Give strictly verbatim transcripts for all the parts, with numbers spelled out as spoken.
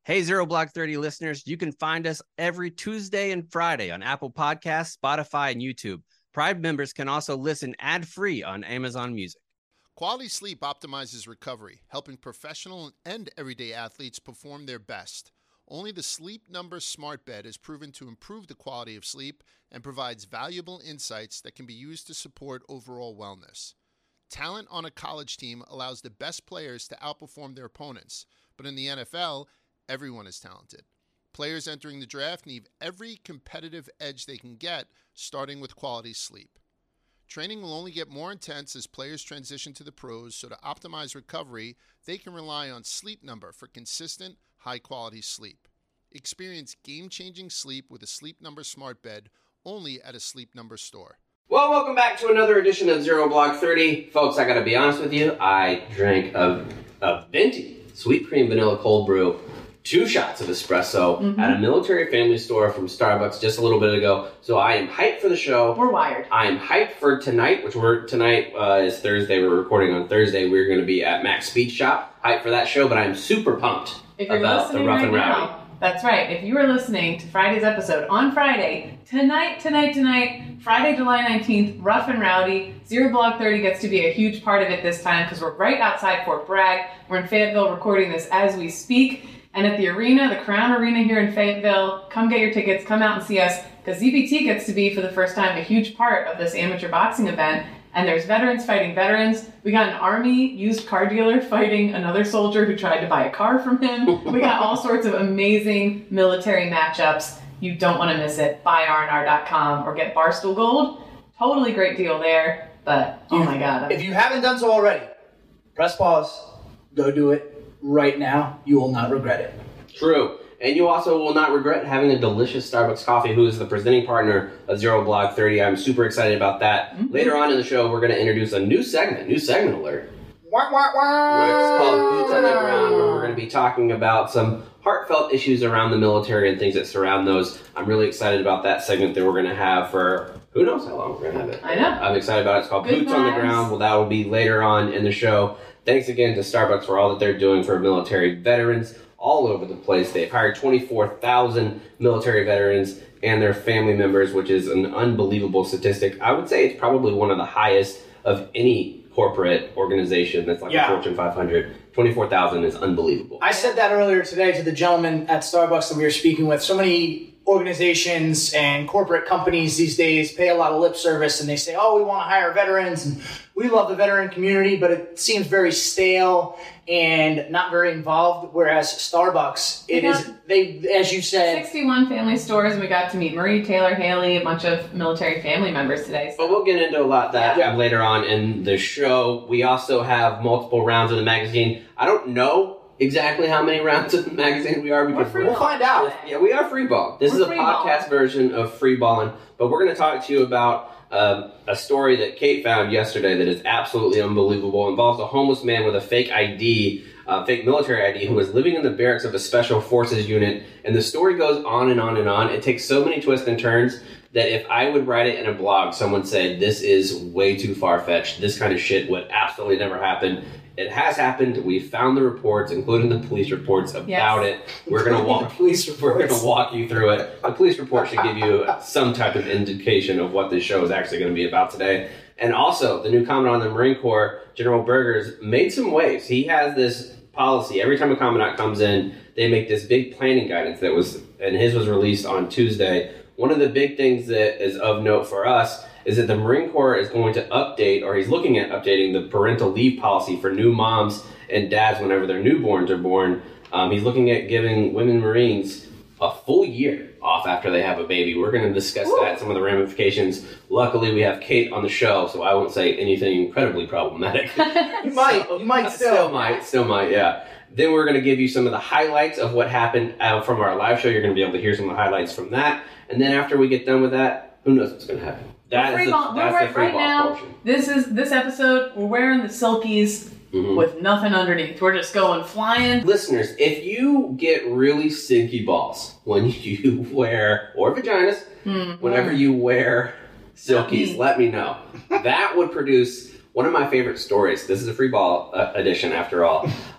Hey, Zero Block thirty listeners, you can find us every Tuesday and Friday on Apple Podcasts, Spotify, and YouTube. Pride members can also listen ad-free on Amazon Music. Quality sleep optimizes recovery, helping professional and everyday athletes perform their best. Only the Sleep Number Smart Bed is proven to improve the quality of sleep and provides valuable insights that can be used to support overall wellness. Talent on a college team allows the best players to outperform their opponents, but in the N F L, everyone is talented. Players entering the draft need every competitive edge they can get, starting with quality sleep. Training will only get more intense as players transition to the pros, so to optimize recovery, they can rely on Sleep Number for consistent, high-quality sleep. Experience game-changing sleep with a Sleep Number Smart Bed only at a Sleep Number store. Well, welcome back to another edition of Zero Block thirty. Folks, I gotta be honest with you, I drank a, a venti sweet cream vanilla cold brew, two shots of espresso mm-hmm. at a military family store from Starbucks just a little bit ago. So I am hyped for the show. We're wired. I am hyped for tonight, which we're tonight uh, is Thursday. We're recording on Thursday. We're going to be at Mac's Speed Shop. Hyped for that show, but I'm super pumped if you're about the Rough right and Rowdy. Now, that's right. If you are listening to Friday's episode on Friday, tonight, tonight, tonight, Friday, July nineteenth, Rough and Rowdy, Zero Block thirty gets to be a huge part of it this time because we're right outside Fort Bragg. We're in Fayetteville recording this as we speak. And at the arena, the Crown Arena here in Fayetteville, come get your tickets, come out and see us, because Z B T gets to be, for the first time, a huge part of this amateur boxing event. And there's veterans fighting veterans. We got an Army used car dealer fighting another soldier who tried to buy a car from him. We got all sorts of amazing military matchups. You don't want to miss it. Buy R and R dot com or get Barstool Gold. Totally great deal there. But, oh my God. If you haven't done so already, press pause, go do it. Right now, you will not regret it. True. And you also will not regret having a delicious Starbucks coffee, who is the presenting partner of Zero Block thirty. I'm super excited about that. Mm-hmm. Later on in the show, we're going to introduce a new segment, new segment alert. Wah, wah, wah. It's called Boots on the Ground, where we're going to be talking about some heartfelt issues around the military and things that surround those. I'm really excited about that segment that we're going to have for who knows how long we're going to have it. I know. I'm excited about it. It's called Good Boots vibes. on the Ground. Well, that will be later on in the show. Thanks again to Starbucks for all that they're doing for military veterans all over the place. They've hired twenty-four thousand military veterans and their family members, which is an unbelievable statistic. I would say it's probably one of the highest of any corporate organization that's like yeah. a Fortune five hundred. twenty-four thousand is unbelievable. I said that earlier today to the gentleman at Starbucks that we were speaking with. So many organizations and corporate companies these days pay a lot of lip service, and they say, oh, we want to hire veterans, and we love the veteran community, but it seems very stale and not very involved, whereas Starbucks, it yeah. is, they, as you said... sixty-one family stores, and we got to meet Marie Taylor Haley, a bunch of military family members today. So. But we'll get into a lot of that yeah. later on in the show. We also have multiple rounds of the magazine. I don't know exactly how many rounds of the magazine we are. Because we'll find out. Yeah, we are free ball. This we're is a podcast version of free balling, but we're going to talk to you about um, a story that Kate found yesterday that is absolutely unbelievable. It involves a homeless man with a fake I D, uh, fake military I D, who was living in the barracks of a special forces unit, and the story goes on and on and on. It takes so many twists and turns that if I would write it in a blog, someone said, this is way too far-fetched. This kind of shit would absolutely never happen. It has happened. We found the reports, including the police reports about yes. it. We're gonna walk. police We're gonna walk you through it. The police report should give you some type of indication of what this show is actually going to be about today. And also, the new commandant of the Marine Corps, General Burgers, made some waves. He has this policy. Every time a commandant comes in, they make this big planning guidance that was, and his was released on Tuesday. One of the big things that is of note for us is that the Marine Corps is going to update, or he's looking at updating, the parental leave policy for new moms and dads whenever their newborns are born. Um, he's looking at giving women Marines a full year off after they have a baby. We're going to discuss Ooh. that, some of the ramifications. Luckily, we have Kate on the show, so I won't say anything incredibly problematic. you might, you might still. Still might, still might, yeah. Then we're going to give you some of the highlights of what happened uh, from our live show. You're going to be able to hear some of the highlights from that. And then after we get done with that, who knows what's going to happen. That free is the, ball. that's right, the free right ball now, portion. This is this episode. We're wearing the silkies mm-hmm. with nothing underneath. We're just going flying. Listeners, if you get really stinky balls when you wear, or vaginas, mm-hmm. whenever you wear silkies, let me know. That would produce one of my favorite stories. This is a free ball uh, edition, after all.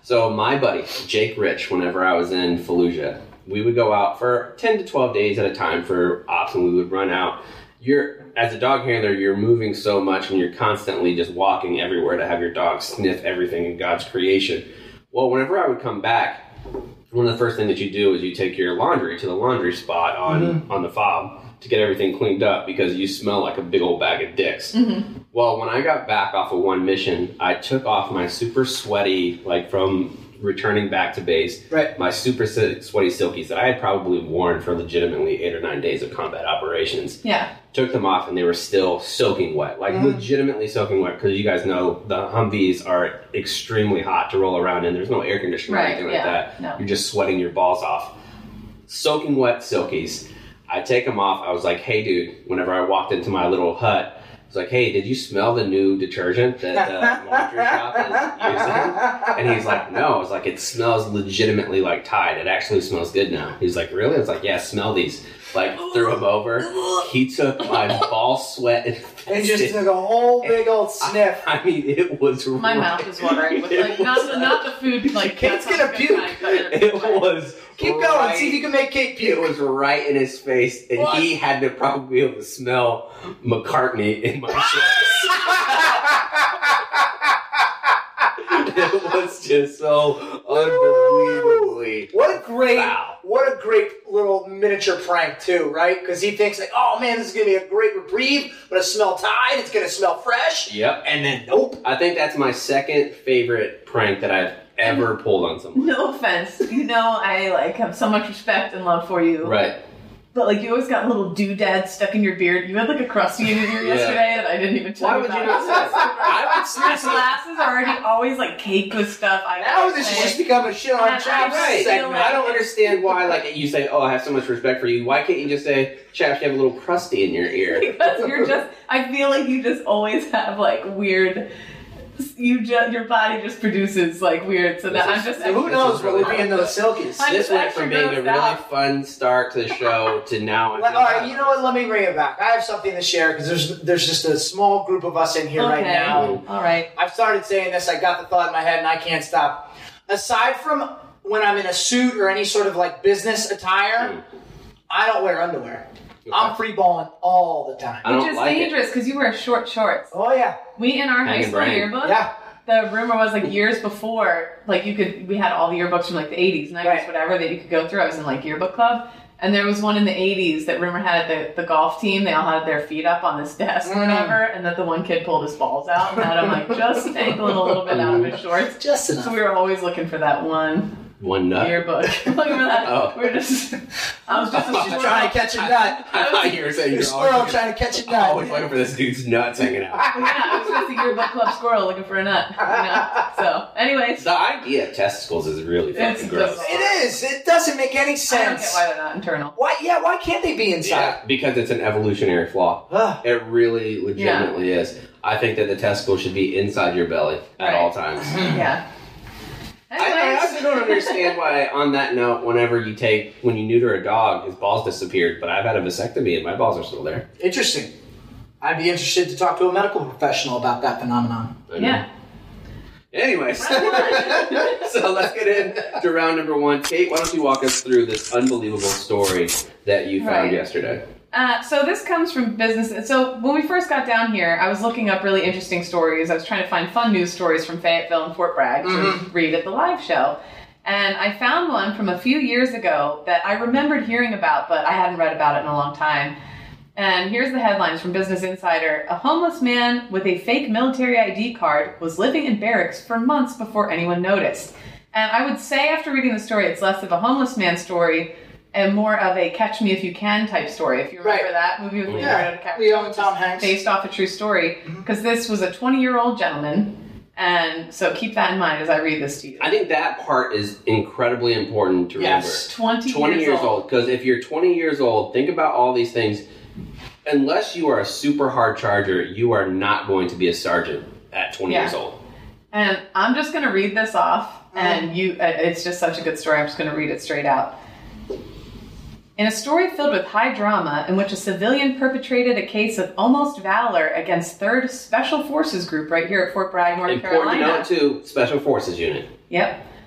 So my buddy, Jake Rich, whenever I was in Fallujah, we would go out for ten to twelve days at a time for ops, and we would run out. You're, as a dog handler, you're moving so much and you're constantly just walking everywhere to have your dog sniff everything in God's creation. Well, whenever I would come back, one of the first things that you do is you take your laundry to the laundry spot on, mm-hmm. on the fob to get everything cleaned up because you smell like a big old bag of dicks. Mm-hmm. Well, when I got back off of one mission, I took off my super sweaty, like from returning back to base, right. my super sweaty silkies that I had probably worn for legitimately eight or nine days of combat operations. Yeah. Took them off and they were still soaking wet, like mm. legitimately soaking wet, because you guys know the Humvees are extremely hot to roll around in. There's no air conditioning right, or anything yeah, like that. No. You're just sweating your balls off. Soaking wet silkies. I take them off. I was like, hey, dude, whenever I walked into my little hut, I was like, hey, did you smell the new detergent that the laundry shop is using? And he's like, no. I was like, it smells legitimately like Tide. It actually smells good now. He's like, really? I was like, yeah, smell these. Like, threw him over. He took my ball sweat and and just took a whole big old sniff. I, I mean, it was my right. mouth is watering. With, like, not the not the food. Like, Kate's gonna puke. Time, it, it was. Keep right, going. See if you can make Kate puke. It was right in his face, and what? He had to probably be able to smell McCartney in my shorts. It was just so unbelievably what a great foul. What a great little miniature prank too, right? Because he thinks like, oh man, this is gonna be a great reprieve. I'm gonna smell Tide. It's gonna smell fresh. Yep. And then nope. I think that's my second favorite prank that I've ever pulled on someone. No offense, you know I like have so much respect and love for you. Right. But like you always got little doodads stuck in your beard. You had like a crusty in your ear Yeah. yesterday that I didn't even tell Why you would about. you not say? I would Your seriously. glasses are already always like caked with stuff. I Now this has just become a shit on And Chaps I Right. segment. like- I don't understand why, like, you say, oh, I have so much respect for you. Why can't you just say, Chaps, you have a little crusty in your ear? Because you're just, I feel like you just always have like weird, you just, your body just produces like weird, so that This I'm is- just, this Who is knows what really would be in those silkies? I'm This just went extra from being a grossed really out. fun start to the show to now. I Let- feel all right, bad. you know what? Let me bring it back. I have something to share because there's there's just a small group of us in here right Okay. now. All right. I've started saying this. I got the thought in my head and I can't stop. Aside from when I'm in a suit or any sort of like business attire, Mm. I don't wear underwear. Okay. I'm free balling all the time. I don't Which is like it. dangerous because you wear short shorts. Oh yeah, We in our high Hanging school brain. yearbook, yeah. the rumor was like years before, like you could, we had all the yearbooks from like the eighties, nineties, Right. whatever that you could go through. I was in like yearbook club, and there was one in the eighties that rumor had the, the golf team. They all had their feet up on this desk or Mm. whatever, and that the one kid pulled his balls out and had him like just dangling a little bit out of his shorts. Just enough. So we were always looking for that one One nut. yearbook. Looking for that. Oh. We're just. I was just a Just squirrel. trying to catch a nut. I thought you were saying A you're squirrel always, trying to catch a always nut. looking for this dude's nuts hanging out. Yeah, I was just a yearbook club squirrel looking for a nut. You know? So, anyways. The idea of testicles is really fucking It's gross. just- It is. It doesn't make any I don't get sense. why they're not internal. Why? Yeah. Why can't they be inside? Yeah, because it's an evolutionary flaw. Ugh. It really legitimately is. I think that the testicle should be inside your belly at Right. all times. Yeah. I, I Anyways. also don't understand why, on that note, whenever you take, when you neuter a dog, his balls disappeared, but I've had a vasectomy and my balls are still there. Interesting. I'd be interested to talk to a medical professional about that phenomenon. I know. Yeah. Anyways, so let's get into round number one. Kate, why don't you walk us through this unbelievable story that you found Right. yesterday? Uh, so this comes from business. So when we first got down here, I was looking up really interesting stories. I was trying to find fun news stories from Fayetteville and Fort Bragg to read at the live show. And I found one from a few years ago that I remembered hearing about, but I hadn't read about it in a long time. And here's the headlines from Business Insider. A homeless man with a fake military I D card was living in barracks for months before anyone noticed. And I would say after reading the story, it's less of a homeless man story and more of a Catch Me If You Can type story. If you remember Right. that movie with Leonardo DiCaprio. Leo and Tom Hanks. Based off a true story. Because this was a twenty-year-old gentleman. And so keep that in mind as I read this to you. I think that part is incredibly important to Yes. twenty, remember. twenty years old. Because if you're twenty years old, think about all these things. Unless you are a super hard charger, you are not going to be a sergeant at twenty Yeah. years old. And I'm just going to read this off. And you, uh, it's just such a good story. I'm just going to read it straight out. In a story filled with high drama in which a civilian perpetrated a case of almost valor against third Special Forces Group right here at Fort Bragg, North Important Carolina. to note, too, Special Forces Unit. Yep.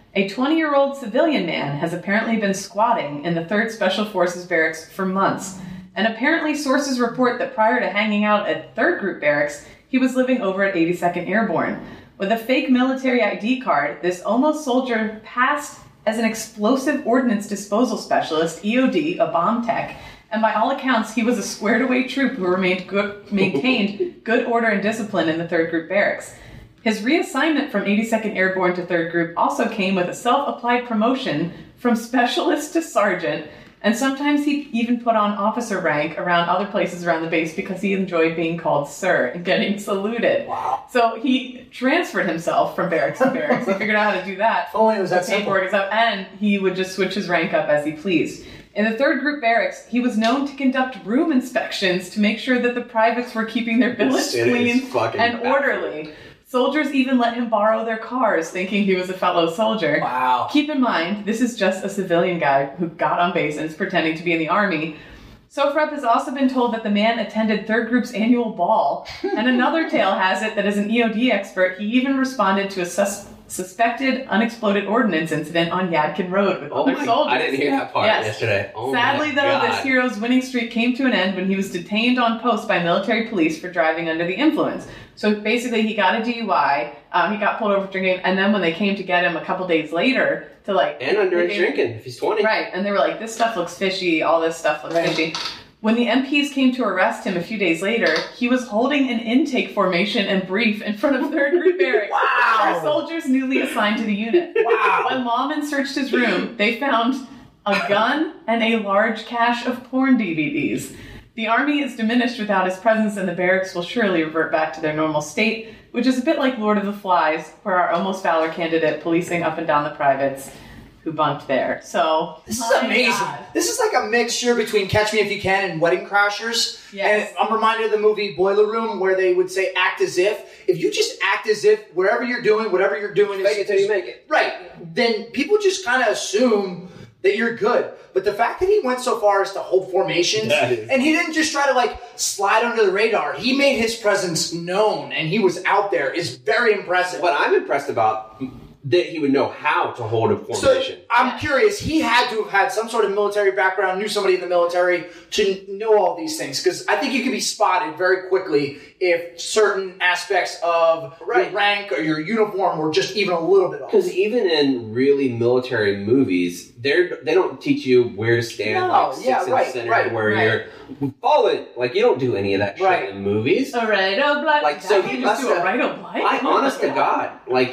A twenty-year-old civilian man has apparently been squatting in the third Special Forces barracks for months, and apparently sources report that prior to hanging out at third Group Barracks, he was living over at eighty-second Airborne. With a fake military I D card, this almost soldier passed as an explosive ordnance disposal specialist, E O D, a bomb tech, and by all accounts, he was a squared-away troop who remained good, maintained good order and discipline in the third Group Barracks. His reassignment from eighty-second Airborne to third Group also came with a self-applied promotion from specialist to sergeant, and sometimes he even put on officer rank around other places around the base because he enjoyed being called sir and getting saluted. Wow. So he transferred himself from barracks to barracks. He figured out how to do that. If only it was that The paperwork is up, and he would just switch his rank up as he pleased. In the third Group Barracks, he was known to conduct room inspections to make sure that the privates were keeping their billets It is clean fucking and baffling. orderly. Soldiers even let him borrow their cars, thinking he was a fellow soldier. Wow. Keep in mind, this is just a civilian guy who got on base and is pretending to be in the army. Sofrep has also been told that the man attended third Group's annual ball, and another tale has it that as an E O D expert, he even responded to a sus- suspected unexploded ordnance incident on Yadkin Road with Oh other my, soldiers. I didn't hear that part Yes. yesterday. Oh Sadly, my though, God. this hero's winning streak came to an end when he was detained on post by military police for driving under the influence. So basically, he got a D U I, um, he got pulled over for drinking, and then when they came to get him a couple days later to like... And underage they- drinking, if he's twenty. Right, and they were like, this stuff looks fishy, all this stuff looks Right. fishy. When the M Ps came to arrest him a few days later, he was holding an intake formation and brief in front of third Group Barracks. Wow. For soldiers newly assigned to the unit. Wow. When lawmen searched his room, they found a gun and a large cache of porn D V Ds. The Army is diminished without his presence, and the barracks will surely revert back to their normal state, which is a bit like Lord of the Flies, where our almost valor candidate policing up and down the privates who bunked there. So This is my amazing. God. This is like a mixture between Catch Me If You Can and Wedding Crashers. Yes. And I'm reminded of the movie Boiler Room, where they would say act as if. If you just act as if wherever you're doing, whatever you're doing Fake is... it till you make it. Right. Then people just kind of assume that you're good. But the fact that he went so far as to hold formations, That is- and he didn't just try to like slide under the radar, he made his presence known, and he was out there, is very impressive. What I'm impressed about, that he would know how to hold a So formation. I'm Yeah. curious, he had to have had some sort of military background, knew somebody in the military to know all these things. Because I think you can be spotted very quickly if certain aspects of Right. your rank or your uniform were just even a little bit off. Because even in really military movies, they're they don't teach you where to stand, No, like six yeah, in right, center, right, where right. you're falling. Like you don't do any of that shit Right. in movies. All right, oh, blood. Like, so I he can must just do a have- right, oh, blood. I, honest to God, like,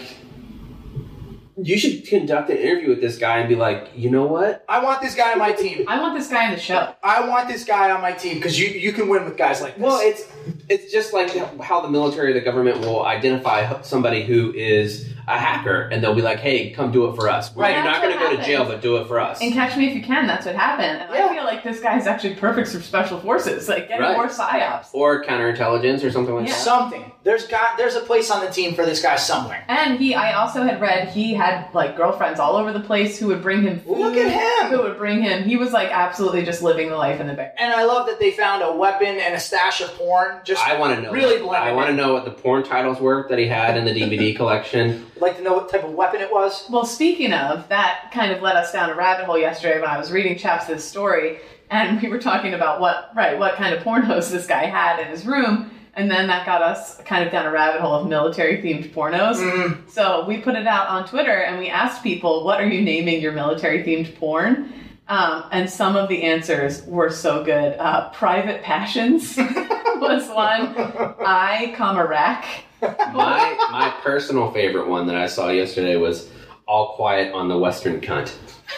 you should conduct an interview with this guy and be like, you know what? I want this guy on my team. I want this guy in the show. I want this guy on my team because you, you can win with guys like this. Well, it's it's just like how the military or the government will identify somebody who is a hacker, and they'll be like, hey, come do it for us. Right. You're not That's going to what go to jail, happens. but do it for us. And Catch Me If You Can, that's what happened. And Yeah. I feel like this guy is actually perfect for special forces. Like, getting Right. more psyops. Or counterintelligence or something like Yeah. that. something. There's got there's a place on the team for this guy somewhere. And he, I also had read, he had, like, girlfriends all over the place who would bring him food. Look at him! Who would bring him. He was, like, absolutely just living the life in the bear. And I love that they found a weapon and a stash of porn. Just I want to know. really blended I want to in. know what the porn titles were that he had in the D V D collection. I'd like to know what type of weapon it was. Well, speaking of, that kind of led us down a rabbit hole yesterday when I was reading Chaps' story, and we were talking about what, right, what kind of pornos this guy had in his room, and then that got us kind of down a rabbit hole of military-themed pornos. Mm. So we put it out on Twitter, and we asked people, what are you naming your military-themed porn? Um, and some of the answers were so good. Uh, Private Passions was one. I, comma, rack. My my personal favorite one that I saw yesterday was All Quiet on the Western Cunt.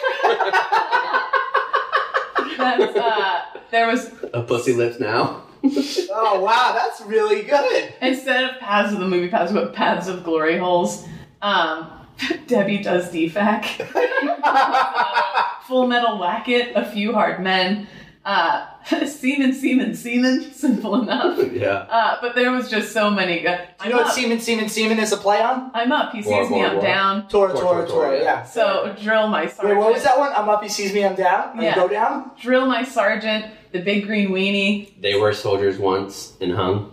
That's, uh, there was, A Pussy Lips Now. Oh wow, that's really good. instead of Paths of the movie Paths, but Paths of Glory Holes, um, Debbie Does D FAC. Full Metal Whack-It, A Few Hard Men. Uh, Seaman, Seaman, Seaman. Simple enough. Yeah. Uh, but there was just so many. Good. Do you know what Seaman, Seaman, Seaman is a play on? I'm up. He sees War, me. war, I'm war. down. Tora, Tor, Tora, Tor, Tora, Tor, yeah. So drill my Wait, sergeant. what was that one? I'm up, he sees me, I'm down? And Yeah. go down? Drill my sergeant. The big green weenie. They were soldiers once and hung.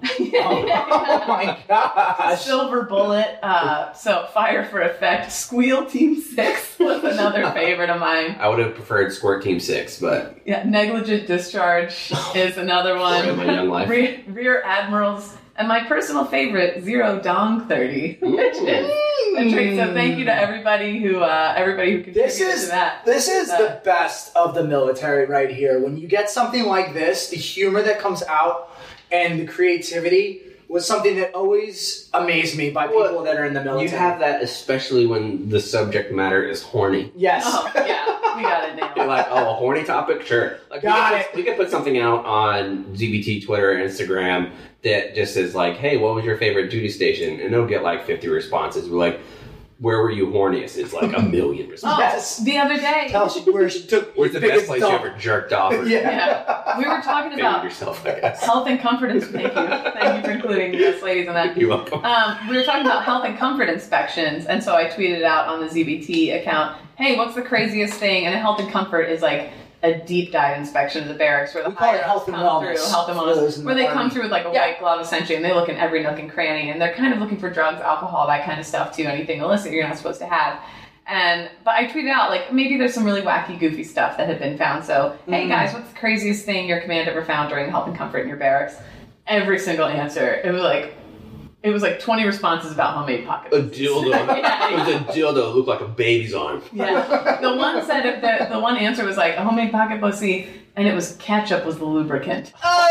Oh my gosh. Silver bullet. Uh, so fire for effect. Squeal Team Six was another favorite of mine. I would have preferred Squirt Team Six, but Yeah, negligent district is another Boy, my one. young life. Rear, rear admirals. And my personal favorite, Zero Dong thirty, which is a treat. So thank you to everybody who uh, everybody who contributed This is to that. this is Uh, the best of the military right here. When you get something like this, the humor that comes out and the creativity was something that always amazed me by people Well, that are in the military. you have that especially when the subject matter is horny. Yes. Oh yeah, we got it You're nailed. like, oh, a horny topic? Sure. Like, Got we it. could, put, we could put something out on Z B T, Twitter, Instagram that just is like, hey, what was your favorite duty station? And it'll get like fifty responses. We're like, where were you horniest? It's like a million Oh, responses. Yes. the other day. Tell us where she took Where's the biggest best place dump. you ever jerked off? Or Yeah. Yeah, we were talking figured about yourself, I guess. health and comfort. Ins- Thank you, thank you for including us ladies in that. You're welcome. Um, we were talking about health and comfort inspections, and so I tweeted out on the Z B T account, "Hey, what's the craziest thing?" And a health and comfort is like a deep dive inspection of the barracks where the We call it higher-ups health and come wellness through, health and for those wellness, in where the they army. come through with like a Yeah. white glove essentially, and they look in every nook and cranny, and they're kind of looking for drugs, alcohol, that kind of stuff too, anything illicit you're not supposed to have. And but I tweeted out like maybe there's some really wacky, goofy stuff that had been found. So hey Mm. guys, what's the craziest thing your command ever found during health and comfort in your barracks? Every single answer, it was like it was like twenty responses about homemade pocket. A dildo. Yeah. It was a dildo that looked like a baby's arm. Yeah, the one said if the the one answer was like a homemade pocket pussy, and it was ketchup was the lubricant.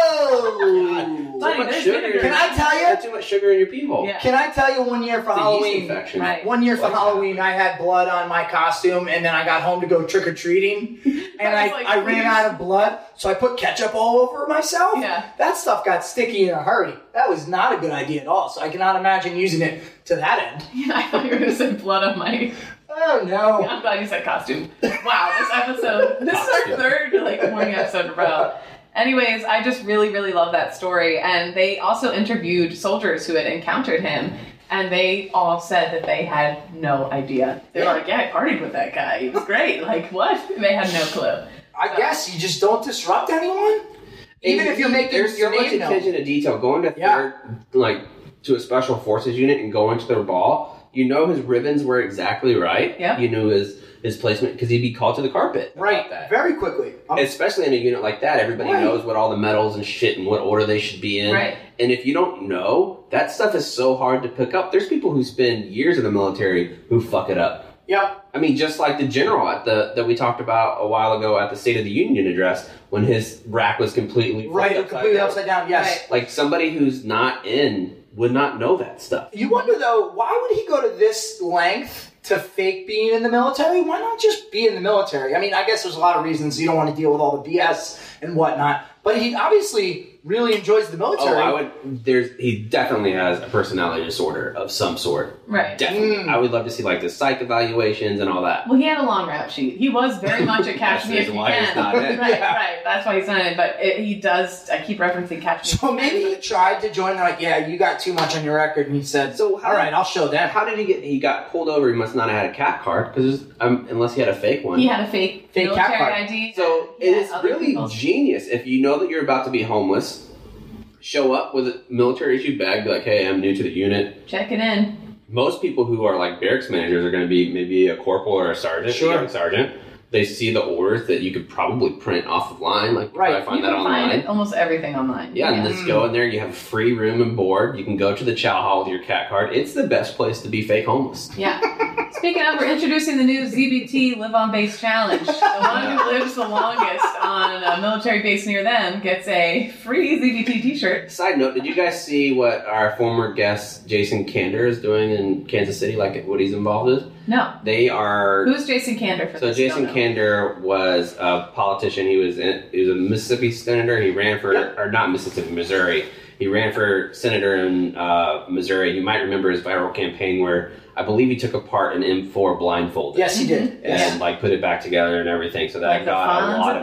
Oh! Buddy, Too much there's sugar. vinegar. Can I tell you? Got too much sugar in your pee hole. Yeah. Can I tell you one year for It's a yeast Halloween? infection. Right. One year for Like that. Halloween, I had blood on my costume, and then I got home to go trick or treating, and I I, was like, I ran please. out of blood, so I put ketchup all over myself. Yeah. That stuff got sticky in a hurry. That was not a good idea at all. So I cannot imagine using it to that end. Yeah, I thought you were gonna say blood on my. Oh no! I'm glad you said costume. Wow, this episode. This is our Costume. third like morning episode in a row. Anyways, I just really, really love that story. And they also interviewed soldiers who had encountered him, and they all said that they had no idea. They were Yeah. like, yeah, I partied with that guy. He was great. Like, what? They had no clue. I guess you just don't disrupt anyone, even if you're making There's your so much name known. attention to detail. Going to Yeah. third, like to a special forces unit and going to their ball, you know his ribbons were exactly right. Yeah. You knew his his placement because he'd be called to the carpet. about Right, That. very quickly. Um, Especially in a unit like that, everybody Right. knows what all the medals and shit and what order they should be in. Right. And if you don't know, that stuff is so hard to pick up. There's people who spend years in the military who fuck it up. Yep. I mean, just like the general at the that we talked about a while ago at the State of the Union address, when his rack was completely Right, flipped completely down. upside down. Yes. Right. Like somebody who's not in would not know that stuff. You wonder though, why would he go to this length to fake being in the military? Why not just be in the military? I mean, I guess there's a lot of reasons you don't want to deal with all the B S and whatnot, but he obviously really enjoys the Oh, military. I would. There's he definitely has a personality disorder of some sort. Right. Definitely, Mm. I would love to see like the psych evaluations and all that. Well, he had a long rap sheet. He was very much a catch That's me the if reason you why he's can. not in. Right, Yeah. right. That's why he's not in it. But it, he does. I keep referencing catch me. So maybe he tried to join. They're like, yeah, you got too much on your record, and he said, So how- all right, I'll show them. How did he get? He got pulled over. He must not have had a cat card because um, unless he had a fake one. He had a fake, Fake military cat card. I D. So He it had is other really people's- genius if you know that you're about to be homeless. Show up with a military issued bag, be like, "Hey, I'm new to the unit." Check it in. Most people who are like barracks managers are going to be maybe a corporal or a sergeant, Sure. a young sergeant. They see the orders that you could probably print off of line, like you Right. probably find you that can online. find almost everything online. Yeah, and let's Mm. go in there. You have a free room and board. You can go to the chow hall with your cat card. It's the best place to be fake homeless. Yeah. Speaking of, we're introducing the new Z B T Live on Base Challenge. The one who lives the longest on a military base near them gets a free Z B T t-shirt. Side note, did you guys see what our former guest Jason Kander is doing in Kansas City, like what he's involved with? No. They are... Who's Jason Kander for So this? Jason Don't know. Kander was a politician. He was in, he was a Mississippi senator. He ran for, or not Mississippi, Missouri. He ran for senator in uh, Missouri. You might remember his viral campaign where I believe he took apart an M four blindfolded. Yes, he did. And Yes. like put it back together and everything. So that Like the got a Fonz lot at of the attention.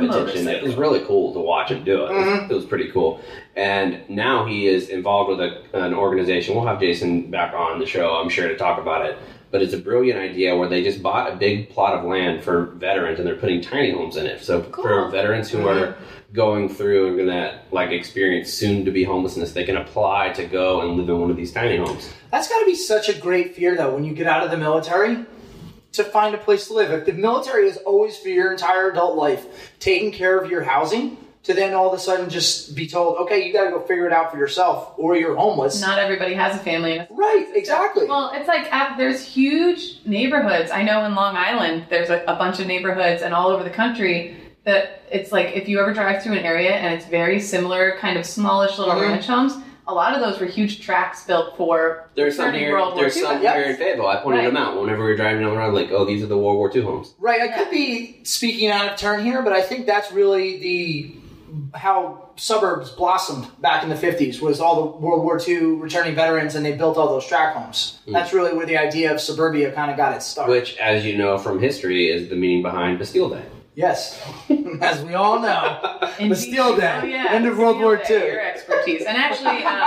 and it was really cool to watch him do it. Mm-hmm. It, was, it was pretty cool. And now he is involved with a, an organization. We'll have Jason back on the show, I'm sure, to talk about it. But it's a brilliant idea where they just bought a big plot of land for veterans, and they're putting tiny homes in it. So cool. for veterans who mm-hmm. are going through and gonna like experience soon to be homelessness, they can apply to go and live in one of these tiny homes. That's got to be such a great fear, though, when you get out of the military, to find a place to live. If the military is always for your entire adult life taking care of your housing, to then all of a sudden just be told, okay, you got to go figure it out for yourself, or you're homeless. Not everybody has a family. In a right, exactly. Well, it's like uh, there's huge neighborhoods. I know in Long Island, there's a, a bunch of neighborhoods, and all over the country that it's like if you ever drive through an area and it's very similar, kind of smallish little mm-hmm. ranch homes. A lot of those were huge tracks built for there's some here, World War There's Two. some here in Fayetteville. I pointed right. them out whenever we were driving down the road. Like, oh, these are the World War Two homes. Right. I could be speaking out of turn here, but I think that's really the how suburbs blossomed back in the fifties. Was all the World War Two returning veterans, and they built all those tract homes. Mm. That's really where the idea of suburbia kind of got its start. Which, as you know from history, is the meaning behind Bastille Day. Yes, as we all know, Bastille Day, oh, yeah. end of World War Two. Your expertise, and actually, um,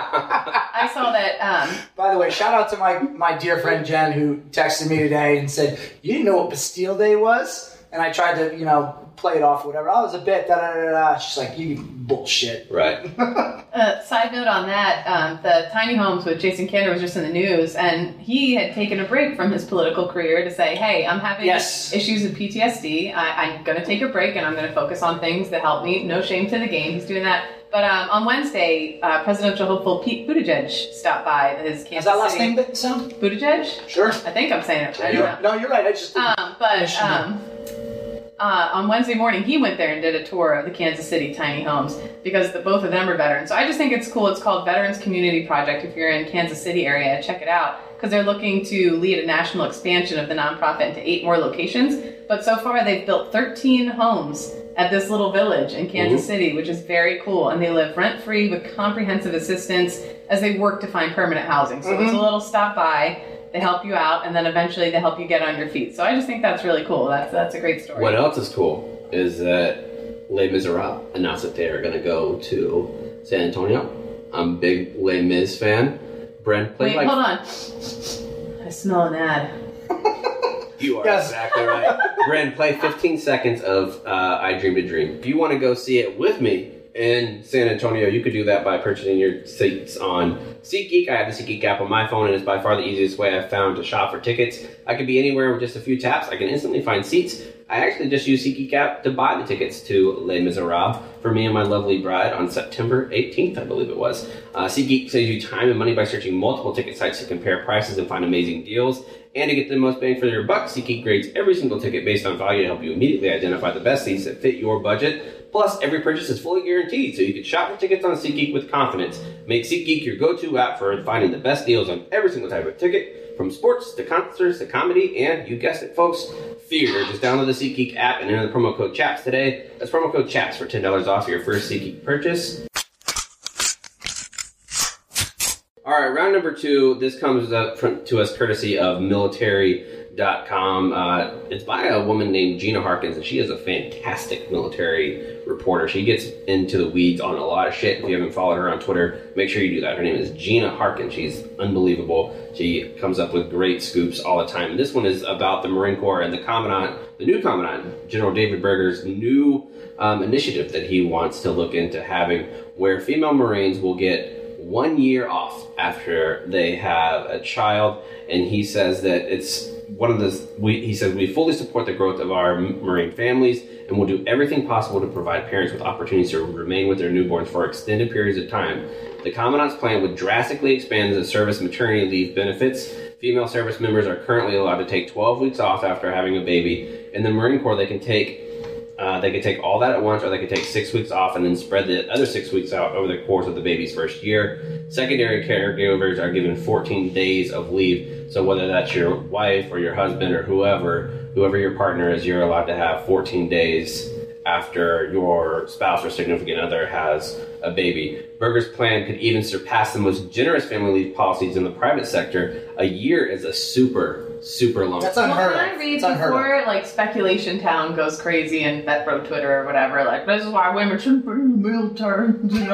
I saw that. Um, By the way, shout out to my my dear friend Jen, who texted me today and said, "You didn't know what Bastille Day was?" And I tried to, you know, play it off, or whatever. Oh, it was a bit. Da da da da. She's like, "You bullshit." Right. uh, side note on that: um, the tiny homes with Jason Kander was just in the news, and he had taken a break from his political career to say, "Hey, I'm having yes. issues with P T S D. I, I'm going to take a break, and I'm going to focus on things that help me." No shame to the game. He's doing that. But um, on Wednesday, uh, presidential hopeful Pete Buttigieg stopped by his Kansas Is that last City. name sound? Buttigieg? Sure. I think I'm saying it. I you're, don't know. No, you're right. I just um, but um, uh, on Wednesday morning, he went there and did a tour of the Kansas City tiny homes because the, both of them are veterans. So I just think it's cool. It's called Veterans Community Project. If you're in Kansas City area, check it out because they're looking to lead a national expansion of the nonprofit into eight more locations. But so far, they've built thirteen homes at this little village in Kansas mm-hmm. City, which is very cool. And they live rent-free with comprehensive assistance as they work to find permanent housing. So mm-hmm. it's a little stop by. They help you out, and then eventually they help you get on your feet. So I just think that's really cool. That's that's a great story. What else is cool is that Les Miserables announced that they are going to go to San Antonio. I'm a big Les Mis fan. Brent played Wait, like... hold on. I smell an ad. You are yes. exactly right. Bren, play fifteen seconds of uh, I Dreamed a Dream. If you want to go see it with me in San Antonio, you could do that by purchasing your seats on SeatGeek. I have the SeatGeek app on my phone, and it's by far the easiest way I've found to shop for tickets. I could be anywhere with just a few taps. I can instantly find seats. I actually just use SeatGeek app to buy the tickets to Les Miserables for me and my lovely bride on September eighteenth, I believe it was. Uh, SeatGeek saves you time and money by searching multiple ticket sites to compare prices and find amazing deals. And to get the most bang for your buck, SeatGeek grades every single ticket based on value to help you immediately identify the best seats that fit your budget. Plus, every purchase is fully guaranteed, so you can shop for tickets on SeatGeek with confidence. Make SeatGeek your go-to app for finding the best deals on every single type of ticket, from sports to concerts to comedy, and you guessed it, folks, theater. Just download the SeatGeek app and enter the promo code CHAPS today. That's promo code CHAPS for ten dollars off your first SeatGeek purchase. All right, round number two. This comes up to us courtesy of military dot com. Uh, it's by a woman named Gina Harkins, and she is a fantastic military reporter. She gets into the weeds on a lot of shit. If you haven't followed her on Twitter, make sure you do that. Her name is Gina Harkins. She's unbelievable. She comes up with great scoops all the time. And this one is about the Marine Corps and the Commandant, the new Commandant, General David Berger's new um, initiative that he wants to look into having, where female Marines will get one year off after they have a child. And he says that it's one of the, we, he says, we fully support the growth of our Marine families and will do everything possible to provide parents with opportunities to remain with their newborns for extended periods of time. The Commandant's plan would drastically expand the service maternity leave benefits. Female service members are currently allowed to take twelve weeks off after having a baby. In the Marine Corps, they can take Uh, they could take all that at once, or they could take six weeks off and then spread the other six weeks out over the course of the baby's first year. Secondary caregivers are given fourteen days of leave. So whether that's your wife or your husband or whoever, whoever your partner is, you're allowed to have fourteen days after your spouse or significant other has a baby. Berger's plan could even surpass the most generous family leave policies in the private sector. A year is a super super long. That's time. unheard well, of. I read It's unheard before, like, Speculation Town goes crazy and Vet Bro Twitter or whatever, like, this is why women shouldn't be in the military.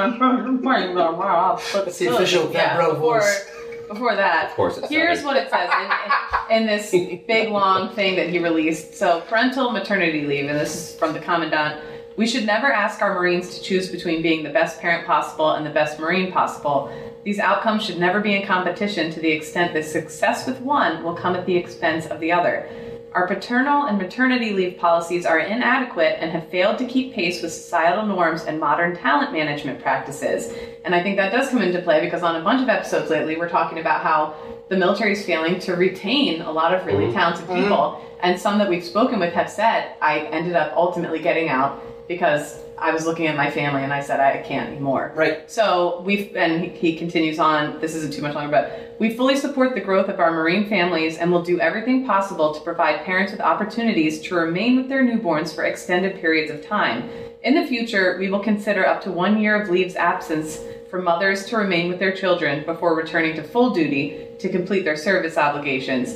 That's the official Vet Bro before, voice. Before that, Of course it's here's not. what it says in, in this big long thing that he released. So, parental maternity leave, and this is from the Commandant. We should never ask our Marines to choose between being the best parent possible and the best Marine possible. These outcomes should never be in competition to the extent that success with one will come at the expense of the other. Our paternal and maternity leave policies are inadequate and have failed to keep pace with societal norms and modern talent management practices. And I think that does come into play because on a bunch of episodes lately, we're talking about how the military is failing to retain a lot of really Mm-hmm. talented people. And some that we've spoken with have said, I ended up ultimately getting out because I was looking at my family and I said, I can't anymore. Right. So we've, and he, he continues on, this isn't too much longer, but we fully support the growth of our Marine families and will do everything possible to provide parents with opportunities to remain with their newborns for extended periods of time. In the future, we will consider up to one year of leave's absence for mothers to remain with their children before returning to full duty to complete their service obligations.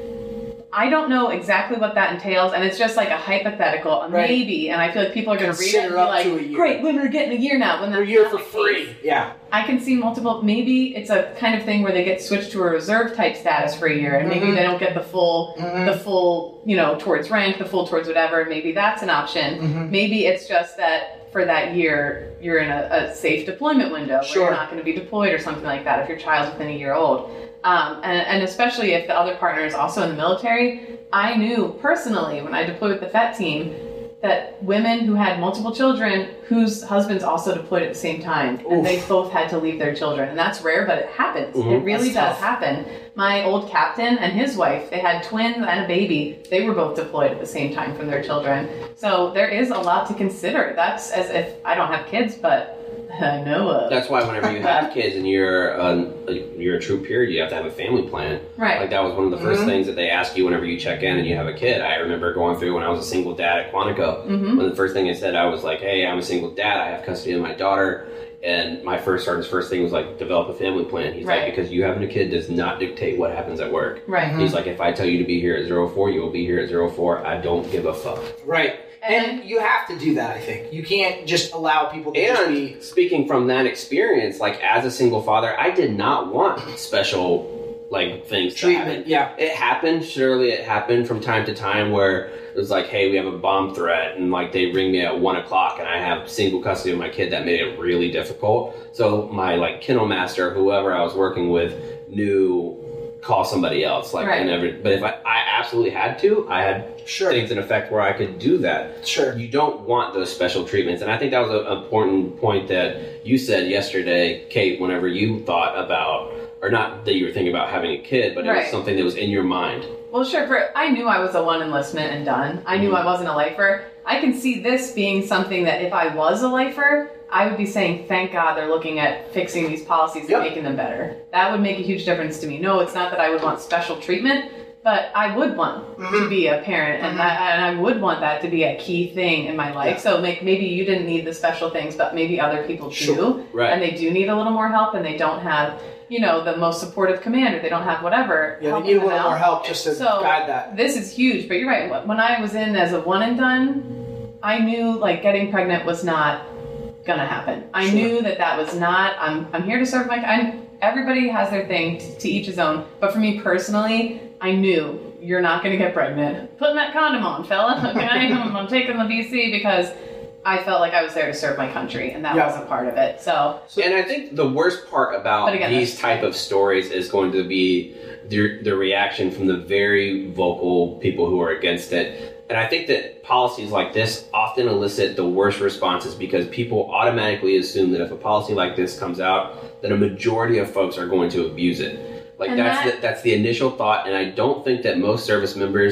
I don't know exactly what that entails, and it's just like a hypothetical, a Right. maybe, and I feel like people are going to read it and Consider be up like, to a year. great, women are getting a year now. When A that's year not for the free. case. Yeah. I can see multiple, maybe it's a kind of thing where they get switched to a reserve type status for a year, and maybe Mhm. they don't get the full, Mhm. the full, you know, towards rank, the full towards whatever, maybe that's an option. Mhm. Maybe it's just that for that year, you're in a, a safe deployment window where Sure. you're not going to be deployed or something like that if your child's within a year old. Um, and, and especially if the other partner is also in the military. I knew personally when I deployed with the F E T team that women who had multiple children whose husbands also deployed at the same time, and Oof. they both had to leave their children. And that's rare, but it happens. Mhm. It really That's does tough. happen. My old captain and his wife, they had twins and a baby. They were both deployed at the same time from their children. So there is a lot to consider. That's as if I don't have kids, but I know of. That's why whenever you have kids and you're um, you're a true peer, you have to have a family plan. Right. Like that was one of the first Mhm. things that they ask you whenever you check in and you have a kid. I remember going through when I was a single dad at Quantico. Mhm. When the first thing I said, I was like, "Hey, I'm a single dad. I have custody of my daughter." And my first sergeant's first thing was like, "Develop a family plan." He's Right. like, "Because you having a kid does not dictate what happens at work." Right. Mhm. He's like, "If I tell you to be here at zero four, you will be here at zero four. I don't give a fuck." Right. And- And you have to do that, I think. You can't just allow people to just be... And speaking from that experience, like as a single father, I did not want special like things to Treatment, happen. yeah. It happened, surely it happened from time to time where it was like, hey, we have a bomb threat, and like they ring me at one o'clock and I have single custody of my kid. That made it really difficult. So my like kennel master, whoever I was working with, knew call somebody else. Like Right. whenever, but if I, I absolutely had to, I had Sure. things in effect where I could do that. Sure. You don't want those special treatments. And I think that was an important point that you said yesterday, Kate, whenever you thought about, or not that you were thinking about having a kid, but it Right. was something that was in your mind. Well, sure. For I knew I was a one enlistment and done. I knew Mhm. I wasn't a lifer. I can see this being something that if I was a lifer, I would be saying, thank God they're looking at fixing these policies Yep. and making them better. That would make a huge difference to me. No, it's not that I would want special treatment, but I would want to Mhm. be a parent, and, Mhm. I, and I would want that to be a key thing in my life. Yeah. So make, maybe you didn't need the special things, but maybe other people do, Sure. Right. and they do need a little more help, and they don't have, you know, the most supportive commander. They don't have whatever. Yeah, they helping need a them little out. more help just to So, guide that. This is huge, but you're right. When I was in as a one and done, I knew like getting pregnant was not gonna happen. I Sure. knew that that was not. I'm I'm here to serve my. I'm, everybody has their thing, to, to each his own. But for me personally, I knew you're not gonna get pregnant. Putting that condom on, fella. Okay, I'm, I'm taking the V C because I felt like I was there to serve my country, and that Yeah. was a part of it. So And I think the worst part about But again, these type of stories is going to be the, the reaction from the very vocal people who are against it. And I think that policies like this often elicit the worst responses because people automatically assume that if a policy like this comes out, that a majority of folks are going to abuse it. Like And that's that- the, that's the initial thought, and I don't think that most service members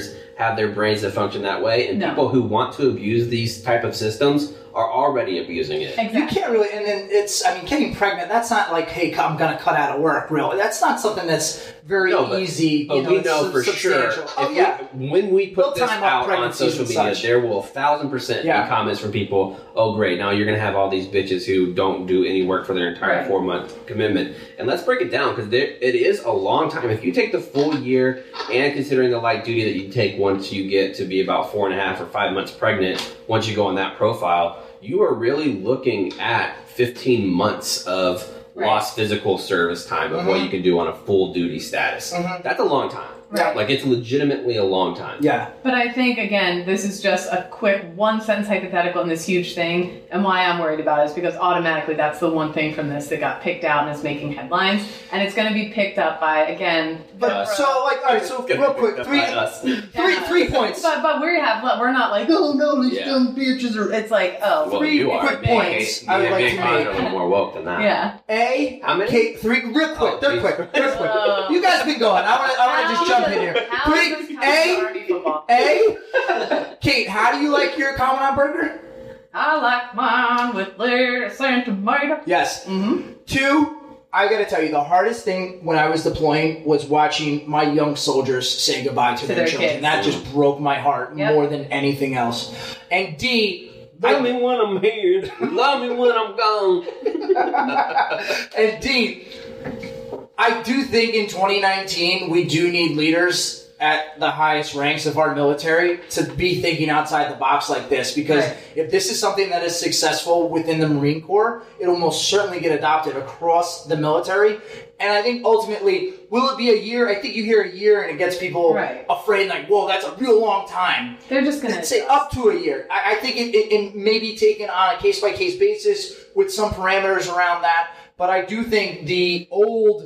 have their brains that function that way, and No. people who want to abuse these type of systems are already abusing it. Exactly. You can't really, and then it's, I mean, getting pregnant, that's not like, hey, I'm going to cut out of work, really. That's not something that's very No, but- easy. But you know, we it's know sub- for sure, substantial. if Oh, we- yeah. when we put They'll this time up out on pregnancies social and media, such. there will a thousand percent Yeah. be comments from people, oh great, now you're going to have all these bitches who don't do any work for their entire Right. four-month commitment. And let's break it down, because it is a long time. If you take the full year, and considering the light duty that you take once you get to be about four and a half or five months pregnant, once you go on that profile, you are really looking at fifteen months of Right. lost physical service time of Mhm. what you can do on a full duty status. Mhm. That's a long time. Right. Like, it's legitimately a long time. Yeah. But I think, again, this is just a quick one sentence hypothetical in this huge thing. And why I'm worried about it is because automatically that's the one thing from this that got picked out and is making headlines. And it's going to be picked up by, again, But Us. so, like, all right, so It's gonna real be quick, picked up three, by us. three, three points. But but we have we're not like, oh no, these Yeah. dumb bitches are. It's like, oh, Well, three you are. quick Me and points Kate- I would me and like Kate to Conner make. are a little more woke than that. yeah. A, How many? Kate, three, real quick, Oh, they're geez. quick, they're quick. Oh. You guys be going. I want to, I want to just jump in here. How Three, is this A, Army football? A, Kate, how do you like your Commandant burger? I like mine with lettuce and tomato. Yes. Mm-hmm. Two, I gotta tell you, the hardest thing when I was deploying was watching my young soldiers say goodbye to, To their, their children. kids. That just broke my heart Yep. more than anything else. And D, Love I- me when I'm here. Love me when I'm gone. and D, I do think in twenty nineteen we do need leaders at the highest ranks of our military to be thinking outside the box like this, because Right. if this is something that is successful within the Marine Corps, it'll most certainly get adopted across the military. And I think ultimately, will it be a year? I think you hear a year and it gets people Right. afraid, like, whoa, that's a real long time. They're just gonna Let's say up to a year. I, I think it, it, it may be taken on a case-by-case basis with some parameters around that. But I do think the old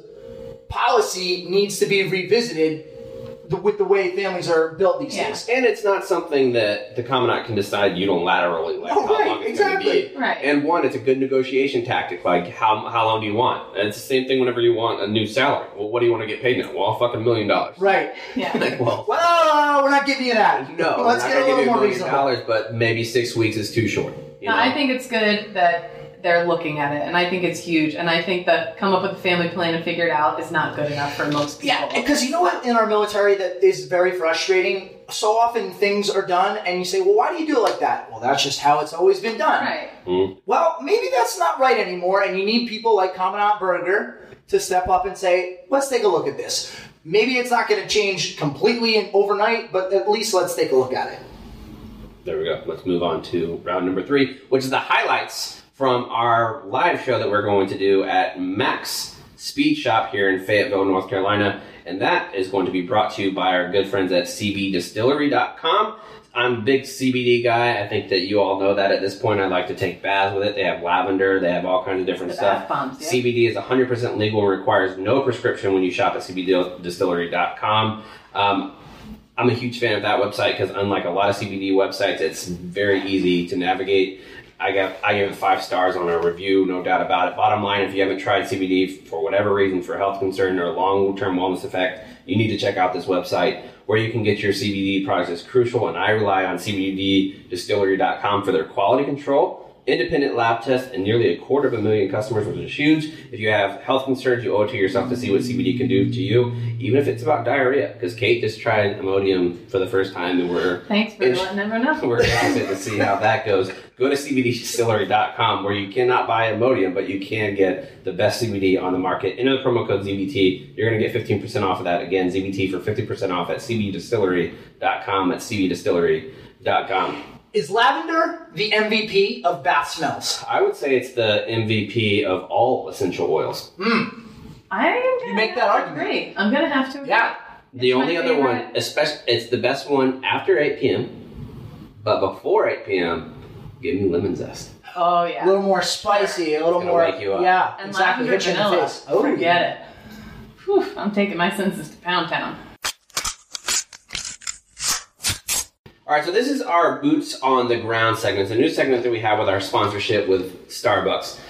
policy needs to be revisited the, with the way families are built these Yeah. days. And it's not something that the Commandant can decide unilaterally, like Oh, how right, long it's exactly. going to be. Right. And one, it's a good negotiation tactic. Like, how how long do you want? And it's the same thing whenever you want a new salary. Well, what do you want to get paid now? Well, a fucking million dollars. Right. Yeah. Like, well, Well, we're not giving you that. no, Let's I'm get not a gonna give little you more million reasonable. dollars, but maybe six weeks is too short. You No, know? I think it's good that they're looking at it, and I think it's huge. And I think that come up with a family plan and figure it out is not good enough for most people. Yeah, because you know what in our military that is very frustrating? So often things are done and you say, well, why do you do it like that? Well, that's just how it's always been done. Right. Mm. Well, maybe that's not right anymore, and you need people like Commandant Berger to step up and say, let's take a look at this. Maybe it's not going to change completely and overnight, but at least let's take a look at it. There we go. Let's move on to round number three, which is the highlights from our live show that we're going to do at Max Speed Shop here in Fayetteville, North Carolina. And that is going to be brought to you by our good friends at C B distillery dot com. I'm a big C B D guy. I think that you all know that at this point. I like to take baths with it. They have lavender. They have all kinds of different The stuff. bath bombs, yeah. C B D is one hundred percent legal and requires no prescription when you shop at C B distillery dot com. Um, I'm a huge fan of that website because unlike a lot of C B D websites, it's very easy to navigate. I got I gave it five stars on a review, no doubt about it. Bottom line, if you haven't tried C B D for whatever reason, for health concern or long-term wellness effect, you need to check out this website. Where you can get your C B D products is crucial, and I rely on C B D distillery dot com for their quality control, independent lab tests, and nearly a quarter of a million customers, which is huge. If you have health concerns, you owe it to yourself to see what C B D can do to you, even if it's about diarrhea. Because Kate just tried Imodium for the first time, and we're Thanks for Ish. letting everyone know. we're interested to see how that goes. Go to C B D distillery dot com, where you cannot buy Imodium, but you can get the best C B D on the market. Enter the promo code Z B T. You're going to get fifteen percent off of that. Again, Z B T for fifty percent off at C B distillery dot com. At C B distillery dot com. Is lavender the M V P of bath smells? I would say it's the M V P of all essential oils. I You make that argument. Agree. I'm gonna have to. Agree. Yeah. The It's my only other favorite. one, especially, it's the best one after eight p.m., but before eight p.m., give me lemon zest. Oh A yeah. little more spicy, a little gonna more. wake you up. Yeah, And exactly. lavender Hit you in the vanilla. face. Oh, Forget it. Whew, I'm taking my senses to Pound Town. All right, so this is our Boots on the Ground segment. It's a new segment that we have with our sponsorship with Starbucks.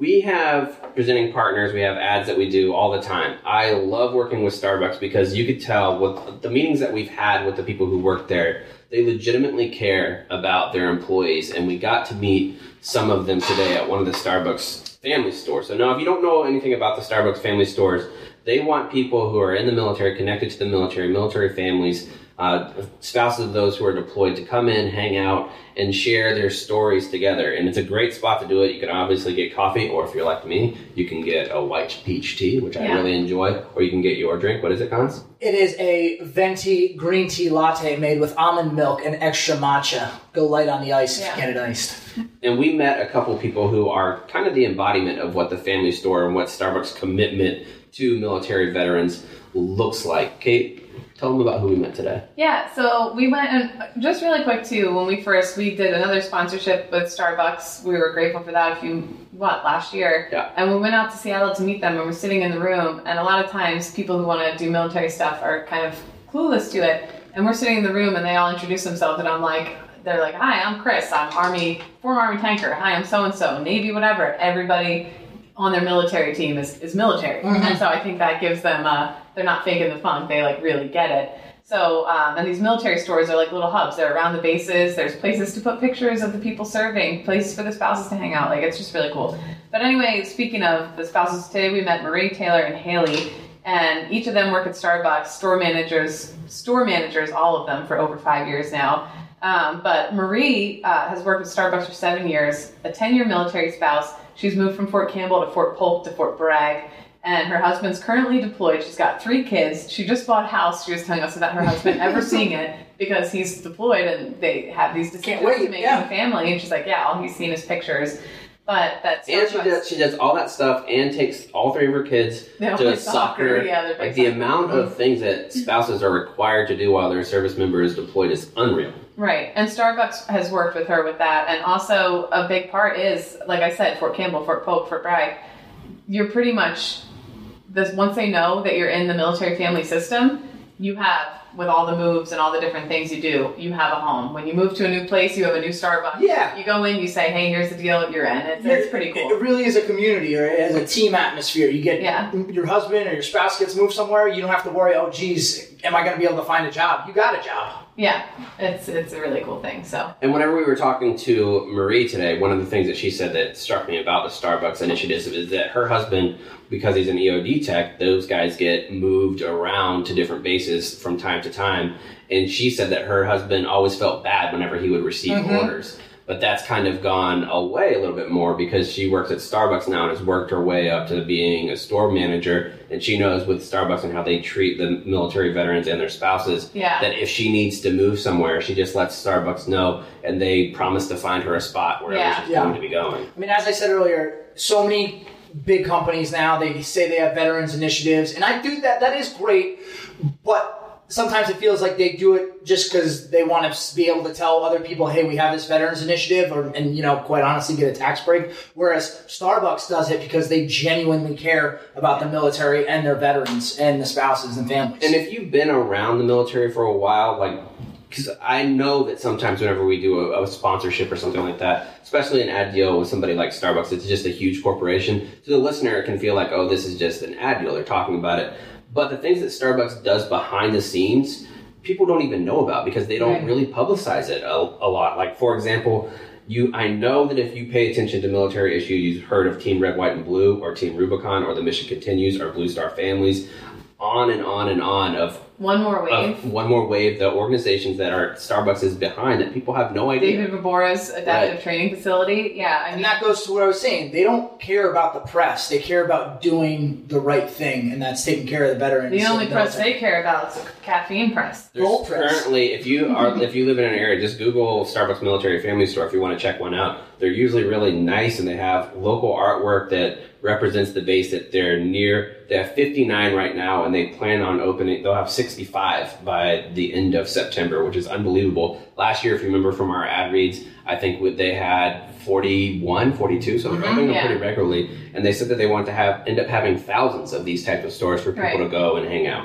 We have presenting partners. We have ads that we do all the time. I love working with Starbucks because you could tell with the meetings that we've had with the people who work there, they legitimately care about their employees. And we got to meet some of them today at one of the Starbucks family stores. So now if you don't know anything about the Starbucks family stores, they want people who are in the military, connected to the military, military families, uh, spouses of those who are deployed to come in, hang out, and share their stories together. And it's a great spot to do it. You can obviously get coffee, or if you're like me, you can get a white peach tea, which I yeah. really enjoy, or you can get your drink. What is it, Cons? It is a venti green tea latte made with almond milk and extra matcha. Go light on the ice yeah. if you get it iced. And we met a couple people who are kind of the embodiment of what the family store and what Starbucks' commitment to military veterans looks like. Kate, tell them about who we met today. Yeah, so we went, and just really quick too, when we first, we did another sponsorship with Starbucks. We were grateful for that a few, what, last year. Yeah. And we went out to Seattle to meet them, and we're sitting in the room, and a lot of times people who want to do military stuff are kind of clueless to it. And we're sitting in the room, and they all introduce themselves, and I'm like, they're like, hi, I'm Chris. I'm Army, former Army tanker. Hi, I'm so-and-so, Navy, whatever. Everybody on their military team is, is military. Mm-hmm. And so I think that gives them, uh, they're not faking the funk. They like really get it. So, um, and these military stores are like little hubs. They're around the bases. There's places to put pictures of the people serving, places for the spouses to hang out. Like, it's just really cool. But anyway, speaking of the spouses, today we met Marie, Taylor, and Haley. And each of them work at Starbucks, store managers, store managers, all of them, for over five years now. Um, but Marie uh, has worked with Starbucks for seven years, a ten-year military spouse. She's moved from Fort Campbell to Fort Polk to Fort Bragg, and her husband's currently deployed. She's got three kids. She just bought a house. She was telling us about her husband ever seeing it because he's deployed and they have these decisions wait, to make yeah. in the family. And she's like, yeah, all he's seen is pictures. But that's and she does she does all that stuff and takes all three of her kids They all to play soccer. soccer. Yeah, they're big like the soccer. amount of things that spouses are required to do while their service member is deployed is unreal. Right, and Starbucks has worked with her with that, and also a big part is, like I said, Fort Campbell, Fort Polk, Fort Bragg. You're pretty much this. Once they know that you're in the military family system, you have, with all the moves and all the different things you do, you have a home. When you move to a new place, you have a new Starbucks. Yeah. You go in, you say, hey, here's the deal, you're in. It's, it's pretty cool. It really is a community, or it is a team atmosphere. You get Yeah. your husband or your spouse gets moved somewhere, you don't have to worry, oh, geez, am I going to be able to find a job? You got a job. Yeah, it's it's a really cool thing. So. And whenever we were talking to Marie today, one of the things that she said that struck me about the Starbucks initiative is that her husband, because he's an E O D tech, those guys get moved around to different bases from time to time. And she said that her husband always felt bad whenever he would receive mm-hmm. orders. But that's kind of gone away a little bit more because she works at Starbucks now and has worked her way up to being a store manager. And she knows with Starbucks and how they treat the military veterans and their spouses yeah. that if she needs to move somewhere, she just lets Starbucks know and they promise to find her a spot wherever yeah. she's yeah. going to be going. I mean, as I said earlier, so many big companies now, they say they have veterans initiatives. And I do that. That is great. But sometimes it feels like they do it just because they want to be able to tell other people, hey, we have this veterans initiative, or, and, you know, quite honestly, get a tax break. Whereas Starbucks does it because they genuinely care about the military and their veterans and the spouses and families. And if you've been around the military for a while, like, because I know that sometimes whenever we do a, a sponsorship or something like that, especially an ad deal with somebody like Starbucks, it's just a huge corporation. To the listener, it can feel like, oh, this is just an ad deal. They're talking about it. But the things that Starbucks does behind the scenes, people don't even know about because they don't right. really publicize it a, a lot. Like, for example, you, I know that if you pay attention to military issues, you've heard of Team Red, White, and Blue, or Team Rubicon, or The Mission Continues, or Blue Star Families, on and on and on of One More Wave. Of one More Wave, the organizations that are Starbucks is behind that people have no idea. David Vabora's adaptive right. training facility. Yeah. I mean, and that goes to what I was saying. They don't care about the press. They care about doing the right thing, and that's taking care of the veterans. The only press they care about is caffeine press. There's Gold press. Currently, if you are if you live in an area, just Google Starbucks Military Family Store if you want to check one out. They're usually really nice, and they have local artwork that represents the base that they're near. They have fifty-nine right now, and they plan on opening, they'll have sixty-five by the end of September, which is unbelievable. Last year, if you remember from our ad reads, I think they had forty-one, forty-two, so they're opening them yeah. pretty regularly. And they said that they want to have end up having thousands of these types of stores for people right. to go and hang out.